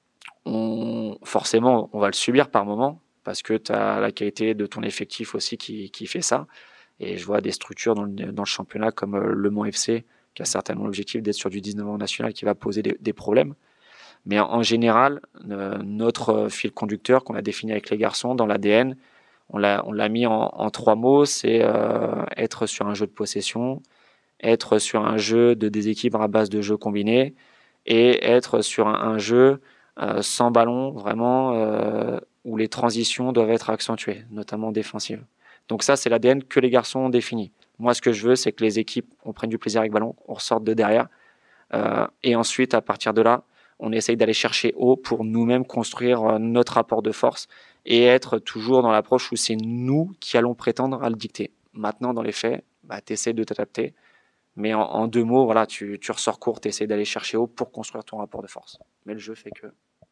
Forcément, on va le subir par moment parce que tu as la qualité de ton effectif aussi qui fait ça. Et je vois des structures dans le championnat comme Le Mans FC qui a certainement l'objectif d'être sur du 19 national qui va poser des problèmes. Mais en général, notre fil conducteur qu'on a défini avec les garçons dans l'ADN, on l'a mis en 3 mots, c'est être sur un jeu de possession, être sur un jeu de déséquilibre à base de jeux combinés et être sur un jeu sans ballon, vraiment, où les transitions doivent être accentuées, notamment défensives. Donc ça, c'est l'ADN que les garçons ont défini. Moi, ce que je veux, c'est que les équipes, on prenne du plaisir avec ballon, on ressorte de derrière. Et ensuite, à partir de là, on essaye d'aller chercher haut pour nous-mêmes construire notre rapport de force et être toujours dans l'approche où c'est nous qui allons prétendre à le dicter. Maintenant, dans les faits, tu essaies de t'adapter. Mais en 2 mots, voilà, tu ressors court, tu essaies d'aller chercher haut pour construire ton rapport de force. Mais le jeu fait que...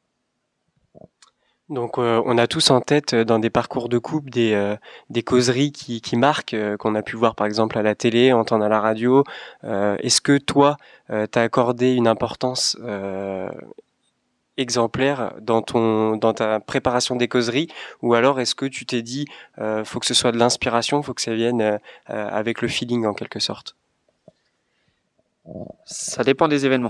Donc on a tous en tête dans des parcours de coupe des causeries qui marquent, qu'on a pu voir par exemple à la télé, entendre à la radio. Est-ce que toi, t'as accordé une importance exemplaire dans ta préparation des causeries, ou alors est-ce que tu t'es dit faut que ce soit de l'inspiration, faut que ça vienne avec le feeling en quelque sorte? Ça dépend des événements.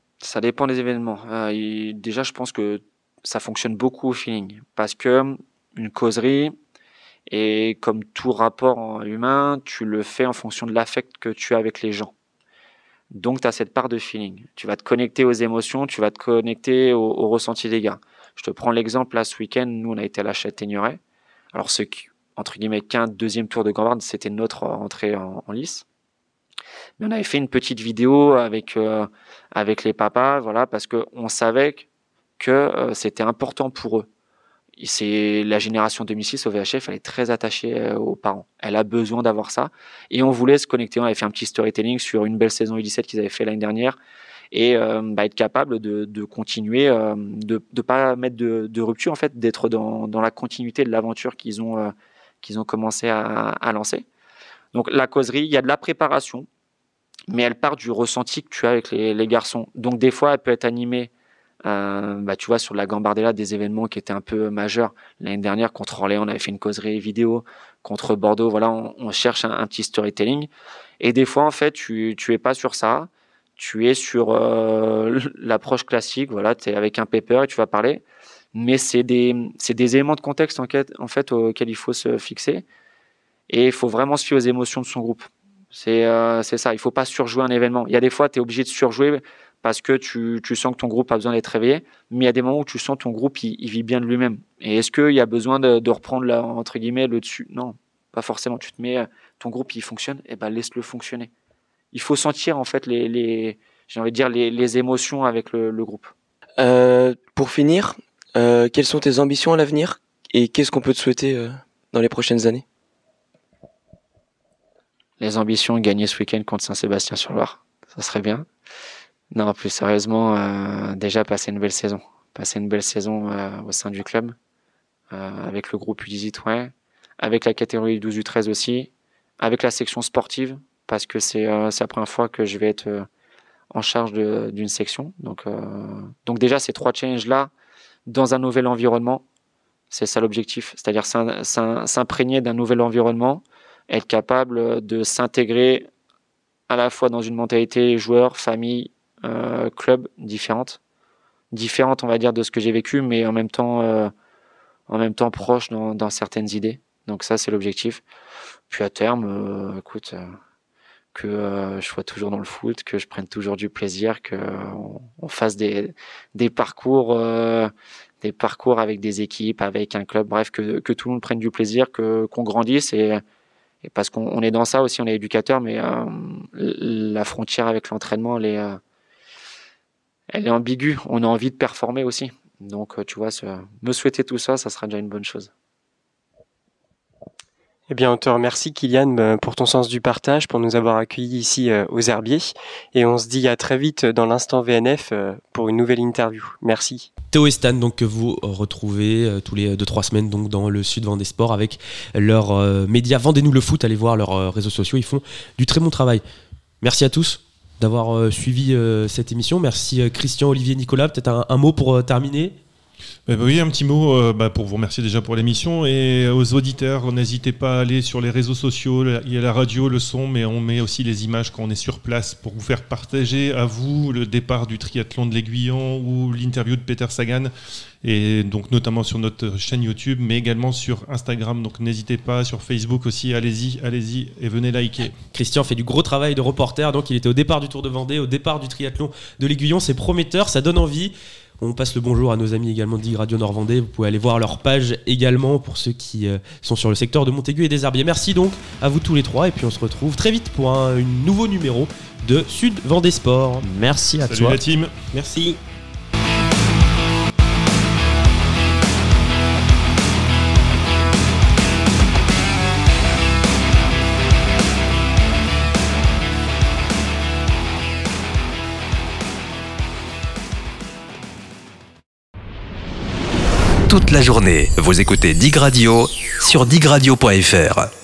Déjà, je pense que ça fonctionne beaucoup au feeling parce que une causerie, et comme tout rapport humain, tu le fais en fonction de l'affect que tu as avec les gens. Donc, tu as cette part de feeling. Tu vas te connecter aux émotions, tu vas te connecter au ressenti des gars. Je te prends l'exemple, là, ce week-end, nous, on a été à la Châtaigneraie. Alors, ce qui, entre guillemets, qu'un deuxième tour de Grand-Bard, c'était notre entrée en lice. Mais on avait fait une petite vidéo avec les papas, voilà, parce qu'on savait que c'était important pour eux. C'est la génération 2006 au VHF, elle est très attachée aux parents. Elle a besoin d'avoir ça. Et on voulait se connecter. On avait fait un petit storytelling sur une belle saison U17 qu'ils avaient fait l'année dernière. Et être capable de continuer, de pas mettre de rupture, en fait, d'être dans la continuité de l'aventure qu'ils ont commencé à lancer. Donc la causerie, il y a de la préparation, mais elle part du ressenti que tu as avec les garçons. Donc des fois, elle peut être animée. Tu vois, sur la Gambardella, des événements qui étaient un peu majeurs. L'année dernière, contre Orléans, on avait fait une causerie vidéo. Contre Bordeaux, voilà, on cherche un petit storytelling. Et des fois, en fait, tu es pas sur ça. Tu es sur l'approche classique. Voilà, tu es avec un paper et tu vas parler. Mais c'est des éléments de contexte en fait auxquels il faut se fixer. Et il faut vraiment se fier aux émotions de son groupe. C'est ça. Il faut pas surjouer un événement. Il y a des fois, tu es obligé de surjouer parce que tu sens que ton groupe a besoin d'être réveillé, mais il y a des moments où tu sens que ton groupe il vit bien de lui-même. Et est-ce qu'il y a besoin de reprendre entre guillemets le dessus? Non, pas forcément. Tu te mets, ton groupe il fonctionne, et laisse-le fonctionner. Il faut sentir en fait j'ai envie de dire les émotions avec le groupe. Pour finir, quelles sont tes ambitions à l'avenir et qu'est-ce qu'on peut te souhaiter dans les prochaines années? Les ambitions, gagner ce week-end contre Saint-Sébastien-sur-Loire, ça serait bien. Non, plus sérieusement, déjà passer une belle saison. Passer une belle saison au sein du club, avec le groupe U18, ouais, avec la catégorie 12 U13 aussi, avec la section sportive, parce que c'est la première fois que je vais être en charge d'une section. Donc déjà, ces 3 challenges-là, dans un nouvel environnement, c'est ça l'objectif. C'est-à-dire s'imprégner d'un nouvel environnement, être capable de s'intégrer à la fois dans une mentalité joueur, famille, club différente, on va dire, de ce que j'ai vécu, mais en même temps proche dans certaines idées. Donc ça, c'est l'objectif. Puis à terme, écoute, que je sois toujours dans le foot, que je prenne toujours du plaisir, qu'on fasse des parcours avec des équipes, avec un club, bref, que tout le monde prenne du plaisir, qu'on grandisse et parce qu'on est dans ça aussi, on est éducateur, mais la frontière avec l'entraînement, elle est ambiguë. On a envie de performer aussi. Donc, tu vois, me souhaiter tout ça, ça sera déjà une bonne chose. Eh bien, on te remercie, Kylian, pour ton sens du partage, pour nous avoir accueillis ici aux Herbiers. Et on se dit à très vite dans l'instant VNF pour une nouvelle interview. Merci. Théo et Stan, donc, que vous retrouvez tous les 2-3 semaines donc, dans le Sud Vendée Sport avec leurs médias Vendez-nous le foot. Allez voir leurs réseaux sociaux, ils font du très bon travail. Merci à tous d'avoir suivi cette émission. Merci Christian, Olivier, Nicolas. Peut-être un mot pour terminer. Oui, un petit mot pour vous remercier déjà pour l'émission et aux auditeurs, n'hésitez pas à aller sur les réseaux sociaux, il y a la radio, le son, mais on met aussi les images quand on est sur place pour vous faire partager à vous le départ du triathlon de l'Aiguillon ou l'interview de Peter Sagan, et donc notamment sur notre chaîne YouTube, mais également sur Instagram, donc n'hésitez pas, sur Facebook aussi, allez-y et venez liker. Christian fait du gros travail de reporter, donc il était au départ du Tour de Vendée, au départ du triathlon de l'Aiguillon, c'est prometteur, ça donne envie. On passe le bonjour à nos amis également de Radio Nord-Vendée. Vous pouvez aller voir leur page également pour ceux qui sont sur le secteur de Montaigu et des Herbiers. Merci donc à vous tous les trois et puis on se retrouve très vite pour un nouveau numéro de Sud Vendée Sport. Merci à toi. Salut la team. Merci. Toute la journée, vous écoutez Dig Radio sur digradio.fr.